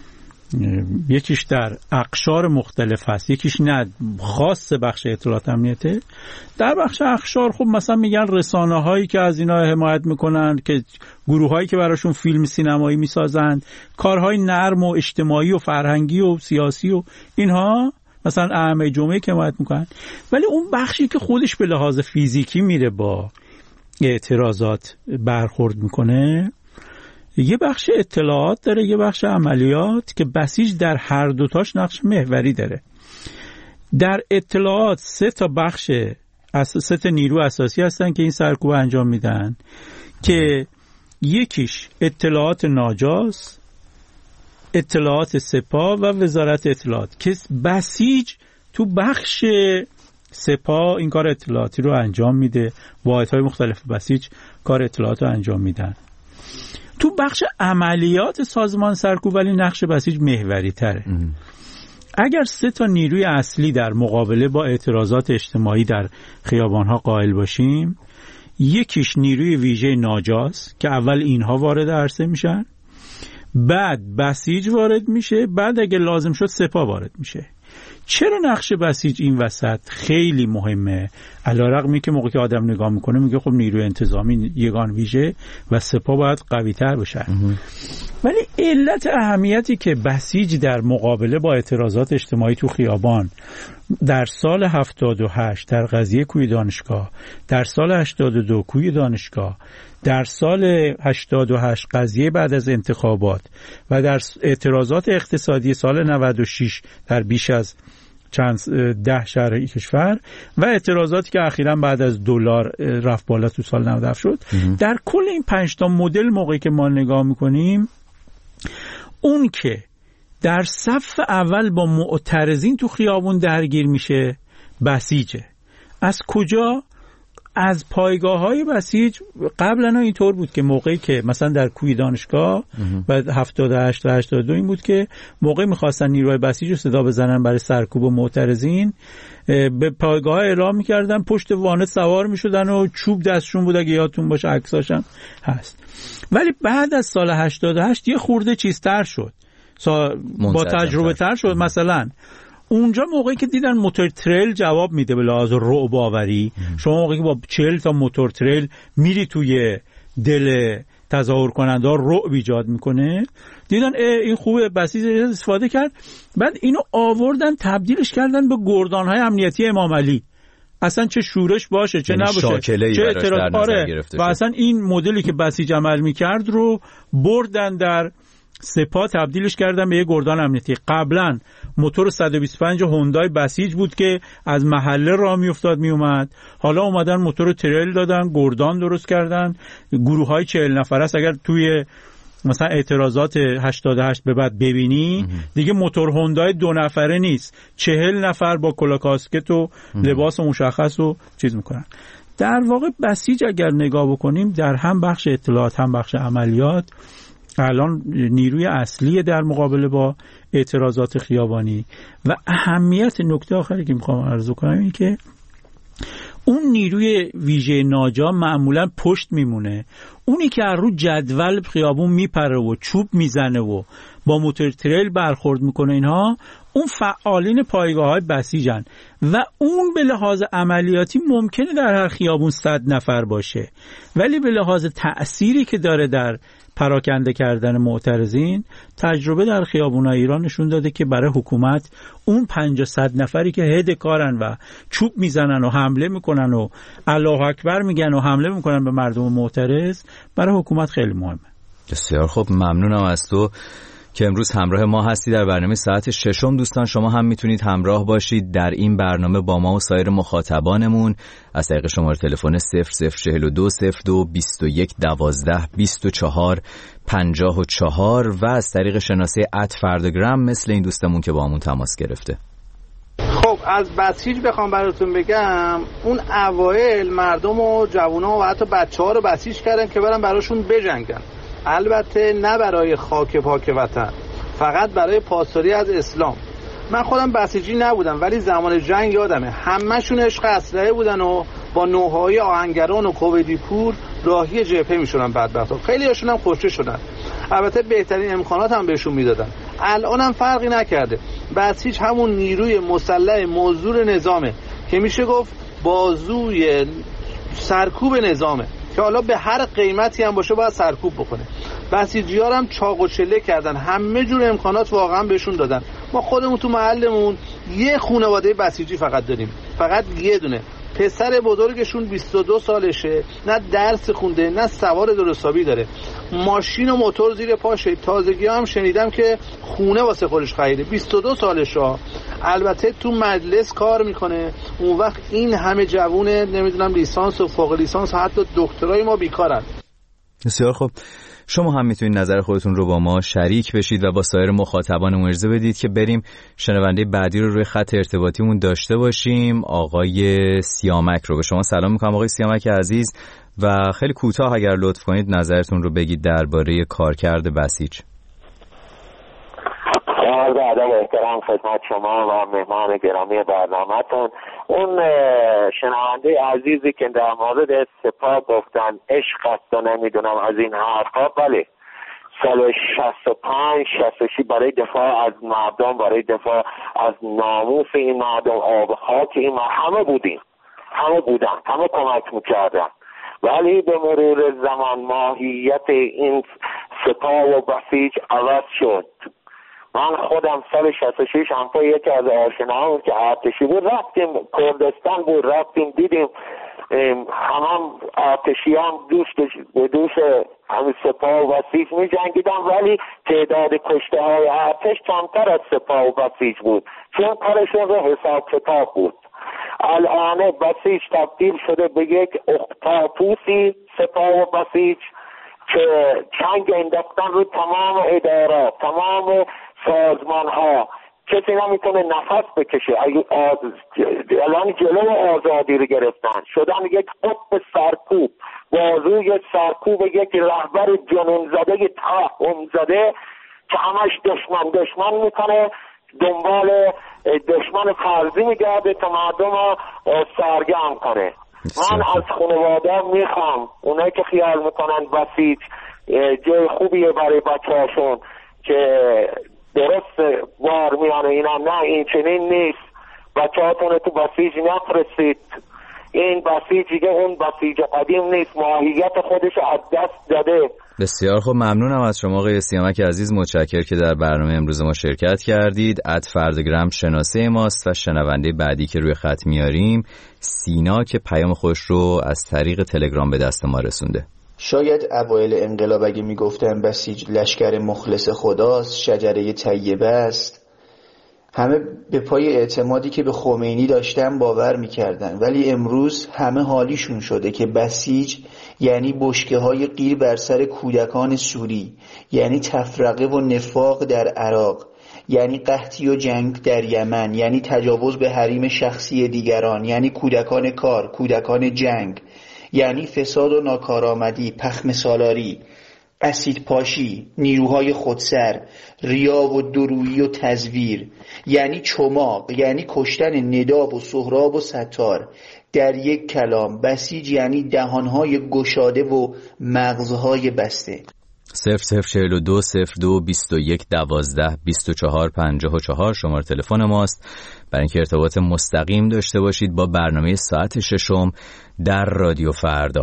یکیش در اقشار مختلف هست، یکیش نه خاص بخش اطلاعات امنیته. در بخش اقشار خب مثلا میگن رسانه هایی که از اینا حمایت میکنن، که گروه هایی که براشون فیلم سینمایی میسازند، کارهای نرم و اجتماعی و فرهنگی و سیاسی و اینها، مثلا ائمه جمعه که حمایت میکنن. ولی اون بخشی که خودش به لحاظ فیزیکی میره با اعتراضات برخورد میکنه، یه بخش اطلاعات داره، یه بخش عملیات، که بسیج در هر دوتاش نقش محوری داره. در اطلاعات سه تا بخش، سه تا نیرو اساسی هستن که این سرکوب انجام میدن، که یکیش اطلاعات ناجاست، اطلاعات سپاه و وزارت اطلاعات، که بسیج تو بخش سپاه این کار اطلاعاتی رو انجام میده، واحدهای مختلف بسیج کار اطلاعات رو انجام میدن. تو بخش عملیات سازمان سرکوب ولی نقش بسیج محوری تره. اگر سه تا نیروی اصلی در مقابله با اعتراضات اجتماعی در خیابانها قائل باشیم، یکیش نیروی ویژه ناجاست که اول اینها وارد عرصه میشن، بعد بسیج وارد میشه، بعد اگه لازم شد سپاه وارد میشه. چرا نقش بسیج این وسط خیلی مهمه؟ علیرغم که موقعی که آدم نگاه میکنه میگه خب نیروی انتظامی یگان ویژه و سپاه باید قوی تر بشه، ولی علت اهمیتی که بسیج در مقابله با اعتراضات اجتماعی تو خیابان در سال هفتاد و هشت در قضیه کوی دانشگاه، در سال هشتاد و دو کوی دانشگاه، در سال هشتاد و هشت قضیه بعد از انتخابات و در اعتراضات اقتصادی سال نود و شش در بیش از چند ده شهر کشور و اعتراضاتی که اخیراً بعد از دلار رفت بالا تو سال نود و هفت شد، در کل این پنج تا مدل موقعی که ما نگاه میکنیم، اون که در صف اول با معترضین تو خیابون درگیر میشه بسیجه. از کجا؟ از پایگاه های بسیج. قبلا اینطور بود که موقعی که مثلا در کوی دانشگاه و هفتاد و هشت تا هشتاد و دو این بود که موقعی میخواستن نیروهای بسیج رو صدا بزنن برای سرکوب و معترضین، به پایگاه اعلام میکردن، پشت وانت سوار میشدن و چوب دستشون بود، اگه یادتون باشه عکساشم هست. ولی بعد از سال هشتاد و هشت یه خورده چیزتر شد، با تجربه تر شد. مثلا اونجا موقعی که دیدن موتور تریل جواب میده به لحاظ رعب آوری، شما موقعی که با چهل تا موتور تریل میری توی دل تظاهر کننده ها رعب ایجاد میکنه، دیدن این خوبه، بسیج استفاده کرد. بعد اینو آوردن تبدیلش کردن به گردان های امنیتی امام علی. اصلا چه شورش باشه چه نباشه، چه اعتراض آره، و اصلا این مدلی که بسیج عمل میکرد رو بردن در سپاه تبدیلش کردن به یه گردان امنیتی. قبلا موتور صد و بیست و پنج هوندای بسیج بود که از محله راه میافتاد میومد، حالا اومدن موتور تریل دادن، گردان درست کردن، گروه های چهل نفره است. اگر توی مثلا اعتراضات هشتاد و هشت به بعد ببینی دیگه موتور هوندای دو نفره نیست، چهل نفر با کلا کاسکت و لباس مشخص و چیز میکنن. در واقع بسیج اگر نگاه بکنیم در هم بخش اطلاعات هم بخش عملیات الان نیروی اصلی در مقابله با اعتراضات خیابانی. و اهمیت نکته آخری که میخوام عرض کنم این که اون نیروی ویژه ناجا معمولا پشت میمونه، اونی که از رو جدول خیابون میپره و چوب میزنه و با موتور تریل برخورد میکنه، اینها اون فعالین پایگاه های بسیجن و اون به لحاظ عملیاتی ممکنه در هر خیابون صد نفر باشه، ولی به لحاظ تأثیری که داره در پراکنده کردن معترضین، تجربه در خیابون‌های ایران نشون داده که برای حکومت اون پنجاه صد نفری که هد کارن و چوب میزنن و حمله میکنن و الله اکبر میگن و حمله میکنن به مردم معترض، برای حکومت خیلی مهمه. بسیار خوب، ممنونم از تو که امروز همراه ما هستی در برنامه ساعت ششم. دوستان شما هم میتونید همراه باشید در این برنامه با ما و سایر مخاطبانمون از طریق شماره تلفن صفر صفر چهل و دو صفر دو بیست و یک دوازده بیست و چهار پنجاه و چهار و از طریق شناسه ات فردگرام مثل این دوستمون که با همون تماس گرفته. خب از بسیج بخوام براتون بگم، اون اوایل مردم و جوونا و حتی بچه‌ها رو بسیج کردن که برن براشون بجنگن، البته نه برای خاک پاک وطن، فقط برای پاسداری از اسلام. من خودم بسیجی نبودم ولی زمان جنگ یادمه همه‌شون عشق اسلحه بودن و با نوحه‌های آهنگران و کویدی پور راهی جبهه میشدن. بدبختا خیلی هاشون هم کشته شدن، البته بهترین امکانات هم بهشون میدادن. الان هم فرقی نکرده، بسیج همون نیروی مسلح موزور نظامه که میشه گفت بازوی سرکوب نظامه که حالا به هر قیمتی هم باشه باید سرکوب بکنه. بسیجی‌ها هم چاق و چله کردن، همه جور امکانات واقعا بهشون دادن. ما خودمون تو محلمون یه خانواده بسیجی فقط داریم، فقط یه دونه. پسر بزرگشون بیست و دو سالشه، نه درس خونده نه سوار درستابی داره، ماشین و موتور زیر پاشه، تازگی هم شنیدم که خونه واسه خودش خریده، بیست و دو سالشه. البته تو مجلس کار میکنه. اون وقت این همه جوونه نمیدونم لیسانس و فوق لیسانس و حتی دکترای ما بیکارن. بسیار خوب، شما هم میتونید نظر خودتون رو با ما شریک بشید و با سایر مخاطبانمون اجازه بدید که بریم شنونده بعدی رو روی خط ارتباطیمون داشته باشیم. آقای سیامک رو به شما سلام میکنم. آقای سیامک عزیز، و خیلی کوتاه اگر لطف کنید نظرتون رو بگید درباره کارکرد بسیج. عرض ادب و احترام خدمت شما و مهمان گرامی برنامه‌تون. اون شنونده عزیزی که در مورد سپاه گفتن عشق است و نمیدونم از این حرفا، بله سال شصت و پنج شصت و شش برای دفاع از مردم، برای دفاع از ناموس این مردم، آب خاک این مردم، همه بودیم، همه بودن، همه کمک میکردن. ولی به مرور زمان ماهیت این سپاه و بسیج عوض شد. من خودم سال شصت و شش همپا یکی از آشناهام که ارتشی بود رفتیم کردستان بود، رفتیم دیدیم هم هم ارتشی هم دوش به دوش همین سپاه و بسیج می جنگیدن، ولی تعداد کشته های ارتش کمتر از سپاه و بسیج بود چون کارشون رو حساب کتاب بود. الان بسیج تبدیل شده به یک اختاپوسی سپاه و بسیج که چنگ انداختن رو تمام ادارات، تمام سازمان ها. کسی نمیتونه نفس بکشه. الان جلو آزادی رو گرفتن، شدن یک قطب سرکوب، بازوی سرکوب یک رهبر جنون زده، یک توهم زده که همش دشمن دشمن میکنه، دنبال دشمن فرضی میگرده تا مردم رو سرگرم کنه. من از خانواده میخوام اونایی که خیال میکنن بسیج جای خوبیه برای بچه هاشون که درست بار میانه اینا، نه این چنین نیست. بچه هاتون تو بسیج نفرستید. این بسیج دیگه اون بسیج قدیم نیست، ماهیت خودش از دست داده. بسیار خوب، ممنونم از شما آقای سیامک عزیز، متشکرم که در برنامه امروز ما شرکت کردید. اد فردگرام شناسه ماست و شنونده بعدی که روی خط میاریم سینا که پیام خودش رو از طریق تلگرام به دست ما رسونده. شاید اوایل انقلاب اگه میگفتن بسیج لشکر مخلص خداست، شجره طیبه است، همه به پای اعتمادی که به خمینی داشتن باور میکردن، ولی امروز همه حالیشون شده که بسیج یعنی بشکه های قیر بر سر کودکان سوری، یعنی تفرقه و نفاق در عراق، یعنی قحطی و جنگ در یمن، یعنی تجاوز به حریم شخصی دیگران، یعنی کودکان کار، کودکان جنگ، یعنی فساد و ناکارآمدی، پخم سالاری، اسید پاشی، نیروهای خودسر، ریا و درویی و تزویر، یعنی چماق، یعنی کشتن نداب و سهراب و ستار. در یک کلام بسیج یعنی دهانهای گشاده و مغزهای بسته. صفر صفر چهل و دو صفر دو بیست و یک دوازده بیست و چهار پنجاه و چهار شماره تلفن ماست برای اینکه ارتباط مستقیم داشته باشید با برنامه ساعت ششم در رادیو فردا.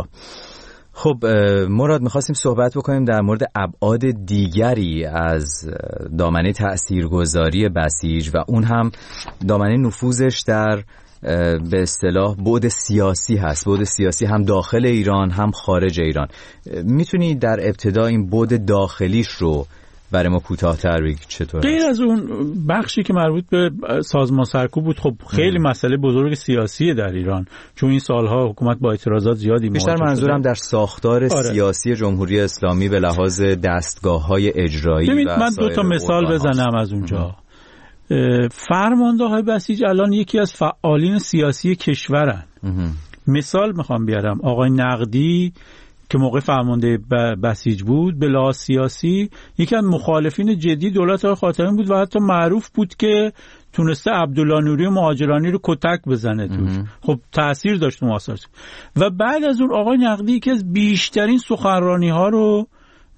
خب مراد، میخواستیم صحبت بکنیم در مورد ابعاد دیگری از دامنه تأثیرگذاری بسیج و اون هم دامنه نفوذش در به اصطلاح بعد سیاسی هست، بعد سیاسی هم داخل ایران هم خارج ایران. میتونی در ابتدا این بعد داخلیش رو برای ما کوتاه‌تر بگی چطور؟ غیر از اون بخشی که مربوط به سازمان سرکوب بود، خب خیلی ام. مسئله بزرگ سیاسی در ایران، چون این سالها حکومت با اعتراضات زیادی مواجه شده. بیشتر منظورم در ساختار آره. سیاسی جمهوری اسلامی به لحاظ دستگاه‌های اجرایی. ببینید من دو تا مثال بزنم از اونجا. فرمانده‌های بسیج الان یکی از فعالین سیاسی کشورن. ام. مثال میخوام بیارم، آقای نقدی که موقع فرمانده بسیج بود به لحاظ سیاسی یکی از مخالفین جدی دولت آقای خاتمی بود و حتی معروف بود که تونسته عبدالله نوری و مهاجرانی رو کتک بزنه توش. خب تأثیر داشت تو محاصره. و بعد از اون آقای نقدی که از بیشترین سخنرانی ها رو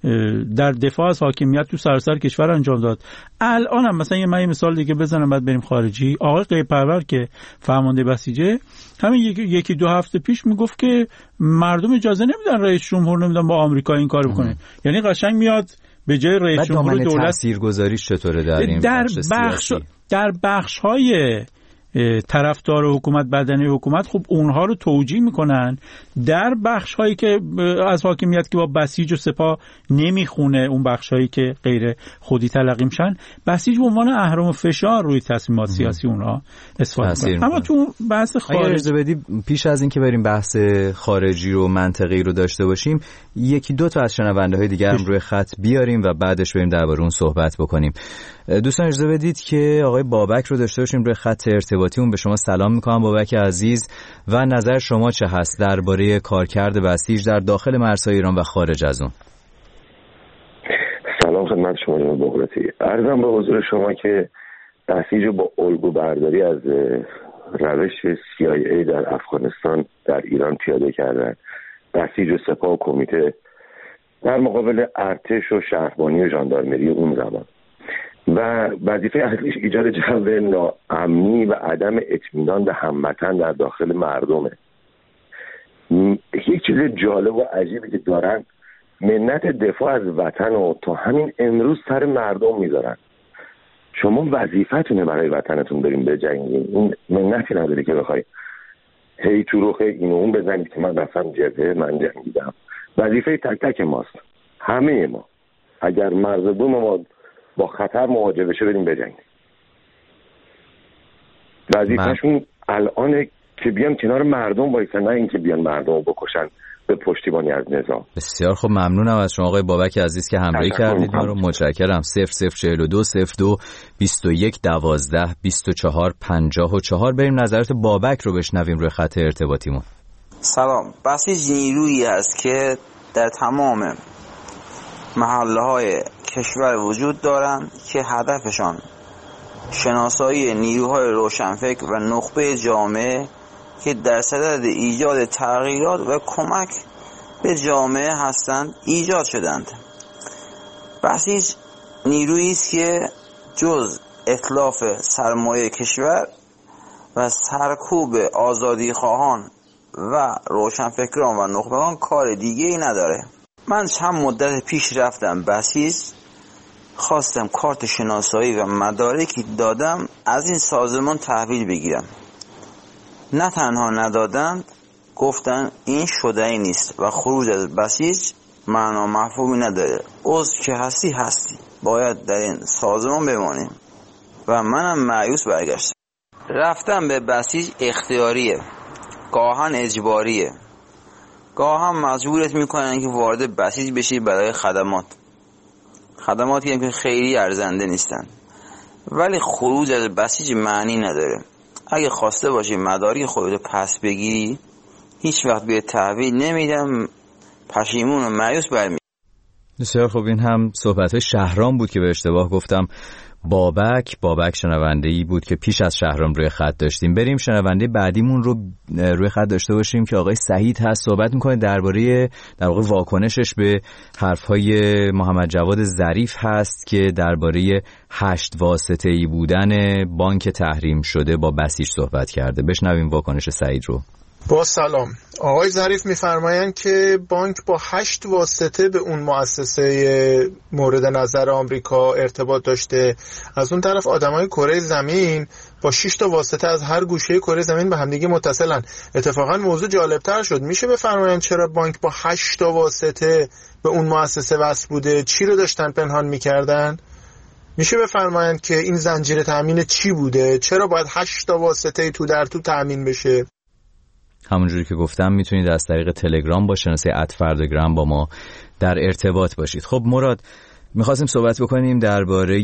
در دفاع از حاکمیت تو سراسر کشور انجام داد. الان هم مثلا من یه مثال دیگه بزنم بعد بریم خارجی. آقای قیپرور که فرمانده بسیجه همین یکی, یکی دو هفته پیش میگفت که مردم اجازه نمیدن رئیس جمهور نمیدن با آمریکا این کارو کنه. یعنی قشنگ میاد به جای رئیس جمهور دولت تاثیرگذاریش چطوره در این در بخش, بخش در بخش‌های طرفدار حکومت بدنه حکومت خب اونها رو توجیه میکنن، در بخش هایی که از حاکمیت که با بسیج و سپاه نمیخونه، اون بخش هایی که غیر خودی تلقی میشن، بسیج به عنوان اهرم فشار روی تصمیمات سیاسی اونها استفاده میکنن. اما تو بحث خارجی بدی پیش از اینکه بریم بحث خارجی رو منطقی رو داشته باشیم، یکی دو تا از شنونده های دیگه هم روی خط بیاریم و بعدش بریم درباره اون صحبت بکنیم. دوستان اجازه بدید که آقای بابک رو داشته باشیم روی خط ارتباطیمون. به شما سلام میکنم بابک عزیز و نظر شما چه هست درباره کارکرد بسیج در داخل مرزهای ایران و خارج از اون؟ سلام خدمت شما جناب بغراتی. عرضم به حضور شما که بسیج رو با الگو برداری از روش سی آی ای در افغانستان در ایران پیاده کردن. بسیج و سپاه و کمیته در مقابل ارتش و شهربانی و ژاندارمری اون زمان و وظیفه اصلیش ایجاد جو ناامنی و عدم اطمینان به هموطن در داخل مردمه. یک چیز جالب و عجیبی که دارن، منت دفاع از وطن رو تا همین امروز سر مردم میذارن. شما وظیفتونه برای وطنتون بریم بجنگین، این منتی نداری که بخوای هی تو روخ این و اون بزنید که من رفتم جبهه، من جنگیدم. وظیفه تک تک ماست، همه ما، اگر مرز بوم ما با خطر مواجه بشه بریم بجنگیم. وظیفه‌شون الان که بیان کنار مردم وایسن، نه اینکه بیان مردم رو بکشن به پشتیبانی از نظام. بسیار خب، ممنونم از شما آقای بابک عزیز که همراهی کردید ما رو. متشکرم. صفر صفر چهل و دو صفر دو بیست و یک دوازده بیست و چهار پنجاه و چهار. بریم نظرات بابک رو بشنویم روی خط ارتباطیمون. سلام. بسیج نیرویی است که در تمام محله‌های کشور وجود دارند که هدفشان شناسایی نیروهای روشنفکر و نخبه جامعه که در صدد ایجاد تغییرات و کمک به جامعه هستند ایجاد شدند. بسیج نیرویی است که جز اتلاف سرمایه کشور و سرکوب آزادی خواهان و روشنفکران و نخبگان کار دیگه ای نداره. من چند مدت پیش رفتم بسیج، خواستم کارت شناسایی و مدارکی دادم از این سازمان تحویل بگیرم. نه تنها ندادند، گفتن این شدنی نیست و خروج از بسیج معنا مفهومی نداره. عضو که هستی هستی، باید در این سازمان بمانیم. و منم مایوس برگشتم. رفتم به بسیج اختیاریه، گاهن اجباریه، گاهن مجبورت میکنن که وارد بسیج بشی برای خدمات خدماتی هم که خیلی ارزنده نیستن، ولی خروج از بسیج معنی نداره. اگه خواسته باشی مداری خودتو پس بگیری، هیچ وقت به تحویل نمیدم، پشیمون و مایوس برمی. بسیار خوب. این هم صحبت شهرام بود که به اشتباه گفتم بابک. بابک شنونده‌ای بود که پیش از شهرام روی خط داشتیم. بریم شنونده بعدیمون رو روی خط داشته باشیم که آقای سعید هست. صحبت میکنه درباره در واقع واکنشش به حرفهای محمد جواد ظریف هست که درباره هشت واسطه‌ای بودن بانک تحریم شده با بسیج صحبت کرده. بشنویم واکنش سعید رو. با سلام. آقای ظریف میفرمایند که بانک با هشت واسطه به اون مؤسسه مورد نظر آمریکا ارتباط داشته. از اون طرف آدمای کره زمین با شش تا واسطه از هر گوشه کره زمین به همدیگه متصلن. اتفاقا موضوع جالبتر شد. میشه بفرمایند چرا بانک با هشت تا واسطه به اون مؤسسه وصل بوده؟ چی رو داشتن پنهان میکردن؟ میشه بفرمایند که این زنجیره تامین چی بوده؟ چرا باید هشت تا واسطه تو در تو تامین بشه؟ همونجوری که گفتم میتونید از طریق تلگرام با شناسه ات فرداگرام با ما در ارتباط باشید. خب مراد، میخواستیم صحبت بکنیم درباره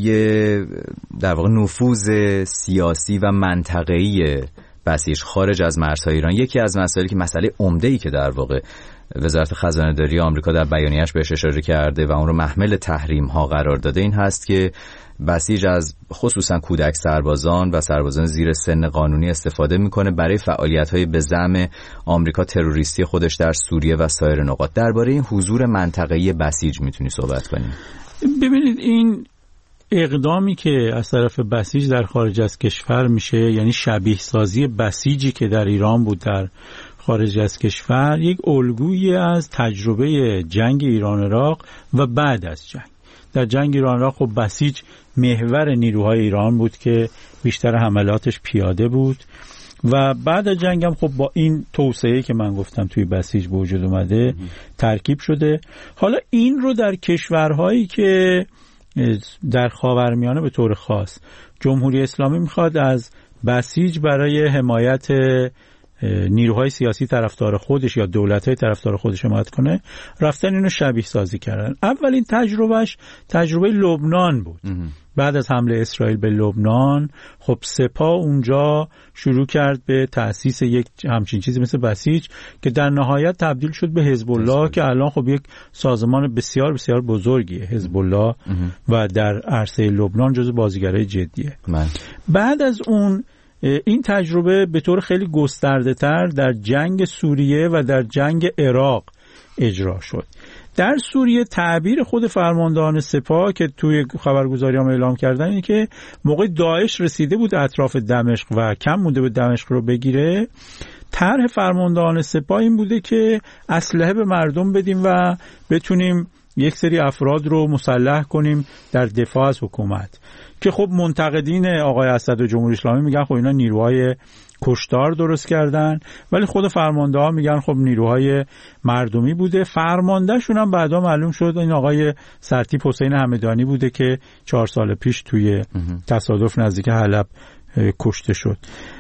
در واقع نفوذ سیاسی و منطقه‌ای بسیج خارج از مرزهای ایران. یکی از مسائلی که مسئله عمده‌ای که در واقع وزارت خزانه‌داری آمریکا در بیانیه‌اش بهش اشاره کرده و اون رو محمل تحریم‌ها قرار داده این هست که بسیج از خصوصا کودک سربازان و سربازان زیر سن قانونی استفاده میکنه برای فعالیت‌های به زعم آمریکا تروریستی خودش در سوریه و سایر نقاط. درباره این حضور منطقه‌ای بسیج میتونی صحبت کنی؟ ببینید، این اقدامی که از طرف بسیج در خارج از کشور میشه، یعنی شبیه سازی بسیجی که در ایران بود در خارج از کشور، یک الگویی از تجربه جنگ ایران عراق و بعد از جنگ. در جنگ ایران عراق خب بسیج محور نیروهای ایران بود که بیشتر حملاتش پیاده بود و بعد از جنگ هم خب با این توسعه که من گفتم توی بسیج به وجود اومده ترکیب شده. حالا این رو در کشورهایی که در خاورمیانه به طور خاص جمهوری اسلامی میخواد از بسیج برای حمایت نیروهای سیاسی طرفدار خودش یا دولت‌های طرفدار خودش حمایت کنه، رفتن اینو شبیه سازی کردن. اولین تجربهش تجربه لبنان بود. بعد از حمله اسرائیل به لبنان خب سپاه اونجا شروع کرد به تأسیس یک همچین چیزی مثل بسیج که در نهایت تبدیل شد به حزب الله که الان خب یک سازمان بسیار بسیار بزرگیه حزب الله و در عرصه لبنان جزو بازیگرای جدیه. من. بعد از اون این تجربه به طور خیلی گسترده تر در جنگ سوریه و در جنگ عراق اجرا شد. در سوریه تعبیر خود فرماندهان سپاه که توی خبرگزاری هم اعلام کردن اینه که موقع داعش رسیده بود اطراف دمشق و کم مونده به دمشق رو بگیره، طرح فرماندهان سپاه این بوده که اسلحه به مردم بدیم و بتونیم یک سری افراد رو مسلح کنیم در دفاع از حکومت، که خب منتقدین آقای اسد و جمهوری اسلامی میگن خب اینا نیروهای کشتار درست کردن، ولی خود فرمانده ها میگن خب نیروهای مردمی بوده. فرمانده شون هم بعدا معلوم شد این آقای سرتیپ حسین همدانی بوده که چهار سال پیش توی تصادف نزدیک حلب کشته شد.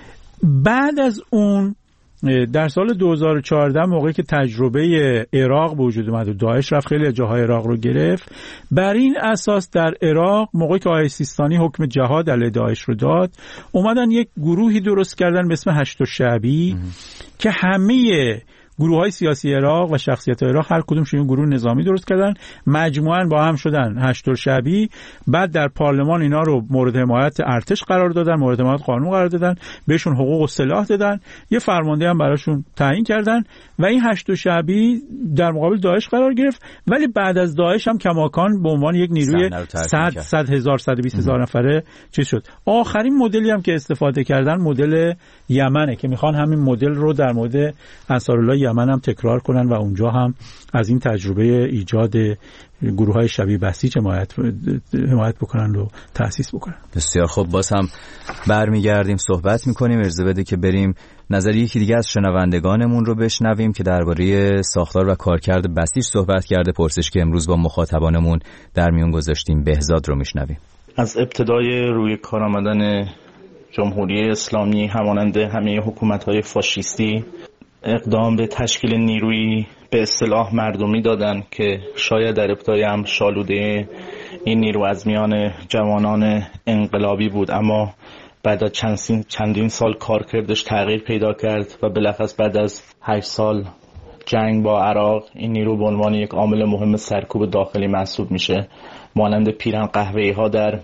بعد از اون در سال دو هزار و چهارده موقعی که تجربه عراق به وجود اومد و داعش رفت خیلی جاهای عراق رو گرفت، بر این اساس در عراق موقعی که آقای سیستانی حکم جهاد علیه داعش رو داد، اومدن یک گروهی درست کردن به اسم هشت‌الشعبی که همه گروه‌های سیاسی عراق و شخصیت عراق هر کدومشون گروه نظامی درست کردن، مجموعاً با هم شدن هشت‌الشعبی. بعد در پارلمان اینا رو مورد حمایت ارتش قرار دادن، مورد حمایت قانون قرار دادن، بهشون حقوق و سلاح دادن، یه فرمانده هم براشون تعیین کردن و این هشت‌الشعبی در مقابل داعش قرار گرفت. ولی بعد از داعش هم کماکان به عنوان یک نیروی صد صد هزار صد و بیست هزار نفره چیز شد. آخرین مدلی هم که استفاده کردن مدل یمنه که میخوان همین مدل رو در مورد انصارالله یمن هم تکرار کنن و اونجا هم از این تجربه ایجاد گروه‌های شبیه بسیج حمایت حمایت بکنن و تأسیس بکنن. بسیار خوب، باز هم برمیگردیم صحبت میکنیم. ارزه بده که بریم نظری یکی دیگه از شنوندگانمون رو بشنویم که درباره ساختار و کارکرد بسیج صحبت کرده. پرسش که امروز با مخاطبانمون در میون گذاشتیم. بهزاد رو میشنویم. از ابتدای روی کار آمدن جمهوری اسلامی همانند همه حکومت‌های فاشیستی اقدام به تشکیل نیروی به اصطلاح مردمی دادن که شاید در ابتدای هم شالوده این نیرو از میان جوانان انقلابی بود، اما بعد از چندین, چندین سال کارکردش تغییر پیدا کرد و بالاخص بعد از هشت سال جنگ با عراق این نیرو به عنوان یک عامل مهم سرکوب داخلی محسوب میشه، مانند پیرن قهوه‌ای ها در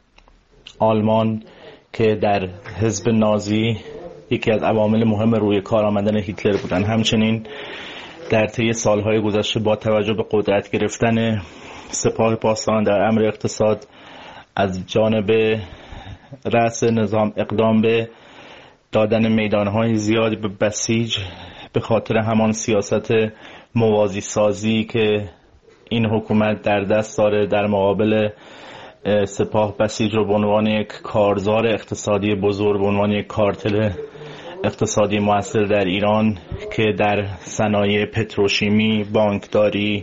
آلمان که در حزب نازی یکی از عوامل مهم روی کار آمدن هیتلر بودن. همچنین در طی سالهای گذشته با توجه به قدرت گرفتن سپاه پاسداران در امر اقتصاد از جانب رأس نظام اقدام به دادن میدانهای زیادی به بسیج به خاطر همان سیاست موازی سازی که این حکومت در دست داره در مقابل سپاه بسیج رو به عنوان یک کارزار اقتصادی بزرگ، به عنوان یک کارتل اقتصادی مؤثر در ایران که در صنایع پتروشیمی، بانکداری،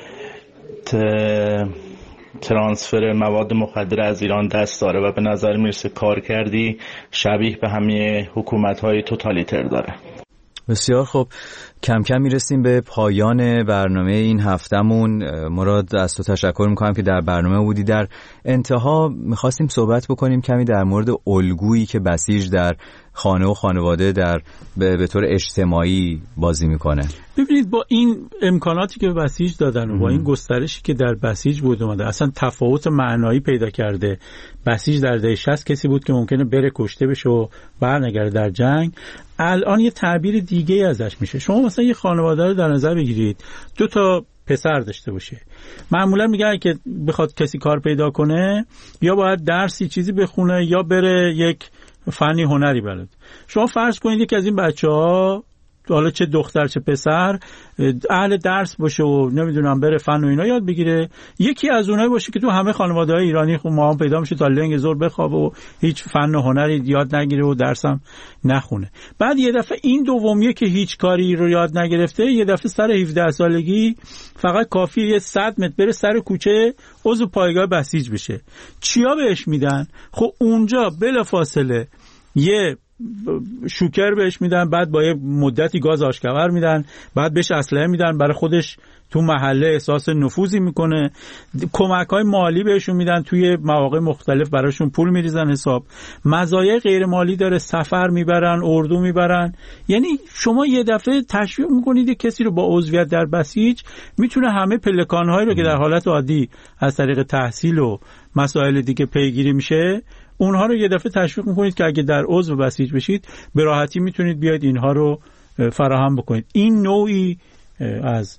ترانسفر مواد مخدر از ایران دست داره و به نظر میرسه کار کردی شبیه به همه حکومت‌های توتالیتر داره. بسیار خوب، کم کم میرسیم به پایان برنامه این هفتمون. مراد از تو تشکر میکنم که در برنامه بودی. در انتها میخواستیم صحبت بکنیم کمی در مورد الگویی که بسیج در خانه و خانواده در به, به طور اجتماعی بازی میکنه. ببینید با این امکاناتی که بسیج دادن و با این گسترشی که در بسیج بود اومده، اصلا تفاوت معنایی پیدا کرده. بسیج در دهه شصت کسی بود که ممکنه بره کشته بشه و برنگرده در جنگ، الان یه تعبیر دیگه ازش میشه. شما مثلا یه خانواده رو در نظر بگیرید، دو تا پسر داشته باشه، معمولا میگن که بخواد کسی کار پیدا کنه یا باید درسی چیزی بخونه یا بره یک فنی هنری بلد. شما فرض کنید یکی از این بچه‌ها، حالا چه دختر چه پسر، اهل درس باشه و نمیدونم بره فن و اینا یاد بگیره، یکی از اونایی باشه که تو همه خانواده‌های ایرانی خب ما هم پیدا میشه تا لنگ زور بخوابه و هیچ فن و هنری یاد نگیره و درسم نخونه. بعد یه دفعه این دومیه که هیچ کاری رو یاد نگرفته، یه دفعه سر هفده سالگی فقط کافیه یه صد متر بره سر کوچه عضو پایگاه بسیج بشه. چیا بهش میدن؟ خب اونجا بلافاصله یه شوکر بهش میدن، بعد با یه مدتی گاز آشکور میدن، بعد بهش اسلحه میدن، برای خودش تو محله احساس نفوذی میکنه، کمک‌های مالی بهشون میدن، توی مواقع مختلف براشون پول میریزن حساب، مزایای غیر مالی داره، سفر میبرن، اردو میبرن. یعنی شما یه دفعه تشویق میکنید کسی رو با عضویت در بسیج میتونه همه پلکان‌هایی رو که در حالت عادی از طریق تحصیل و مسائل دیگه پیگیری میشه، اونها رو یه دفعه تشویق میکنید که اگه در عضو بسیج بشید به راحتی میتونید بیاید اینها رو فراهم بکنید. این نوعی از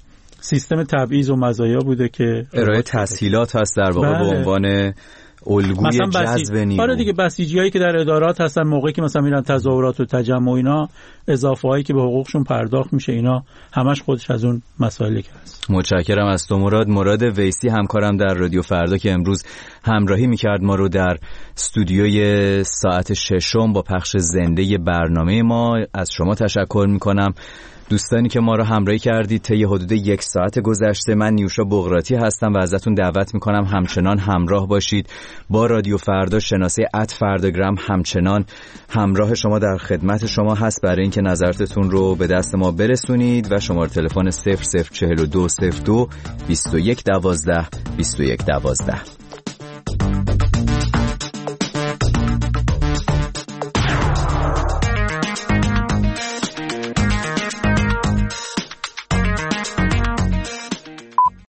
سیستم تبعیض و مزایا بوده که ارائه تسهیلات هست در واقع به عنوان الگوی جذب نیرو. آره دیگه، بسیجیایی که در ادارات هستن موقعی که مثلا میرن تظاهرات و تجمع اینا، اضافه هایی که به حقوقشون پرداخت میشه، اینا همش خودش از اون مسائلی که هست. متشکرم از تو مراد. مراد ویسی همکارم در رادیو فردا که امروز همراهی میکرد ما رو در استودیوی ساعت ششم با پخش زنده برنامه ما. از شما تشکر میکنم دوستانی که ما رو همراهی کردید طی حدود یک ساعت گذشته. من نیوشا بغراتی هستم و ازتون دعوت میکنم همچنان همراه باشید با رادیو فردا. شناسه ات فرداگرام همچنان همراه شما در خدمت شما هست برای اینکه نظراتتون رو به دست ما برسونید و شماره تلفن صفر صفر چهل و دو صفر دو بیست و یک دوازده بیست و یک دوازده.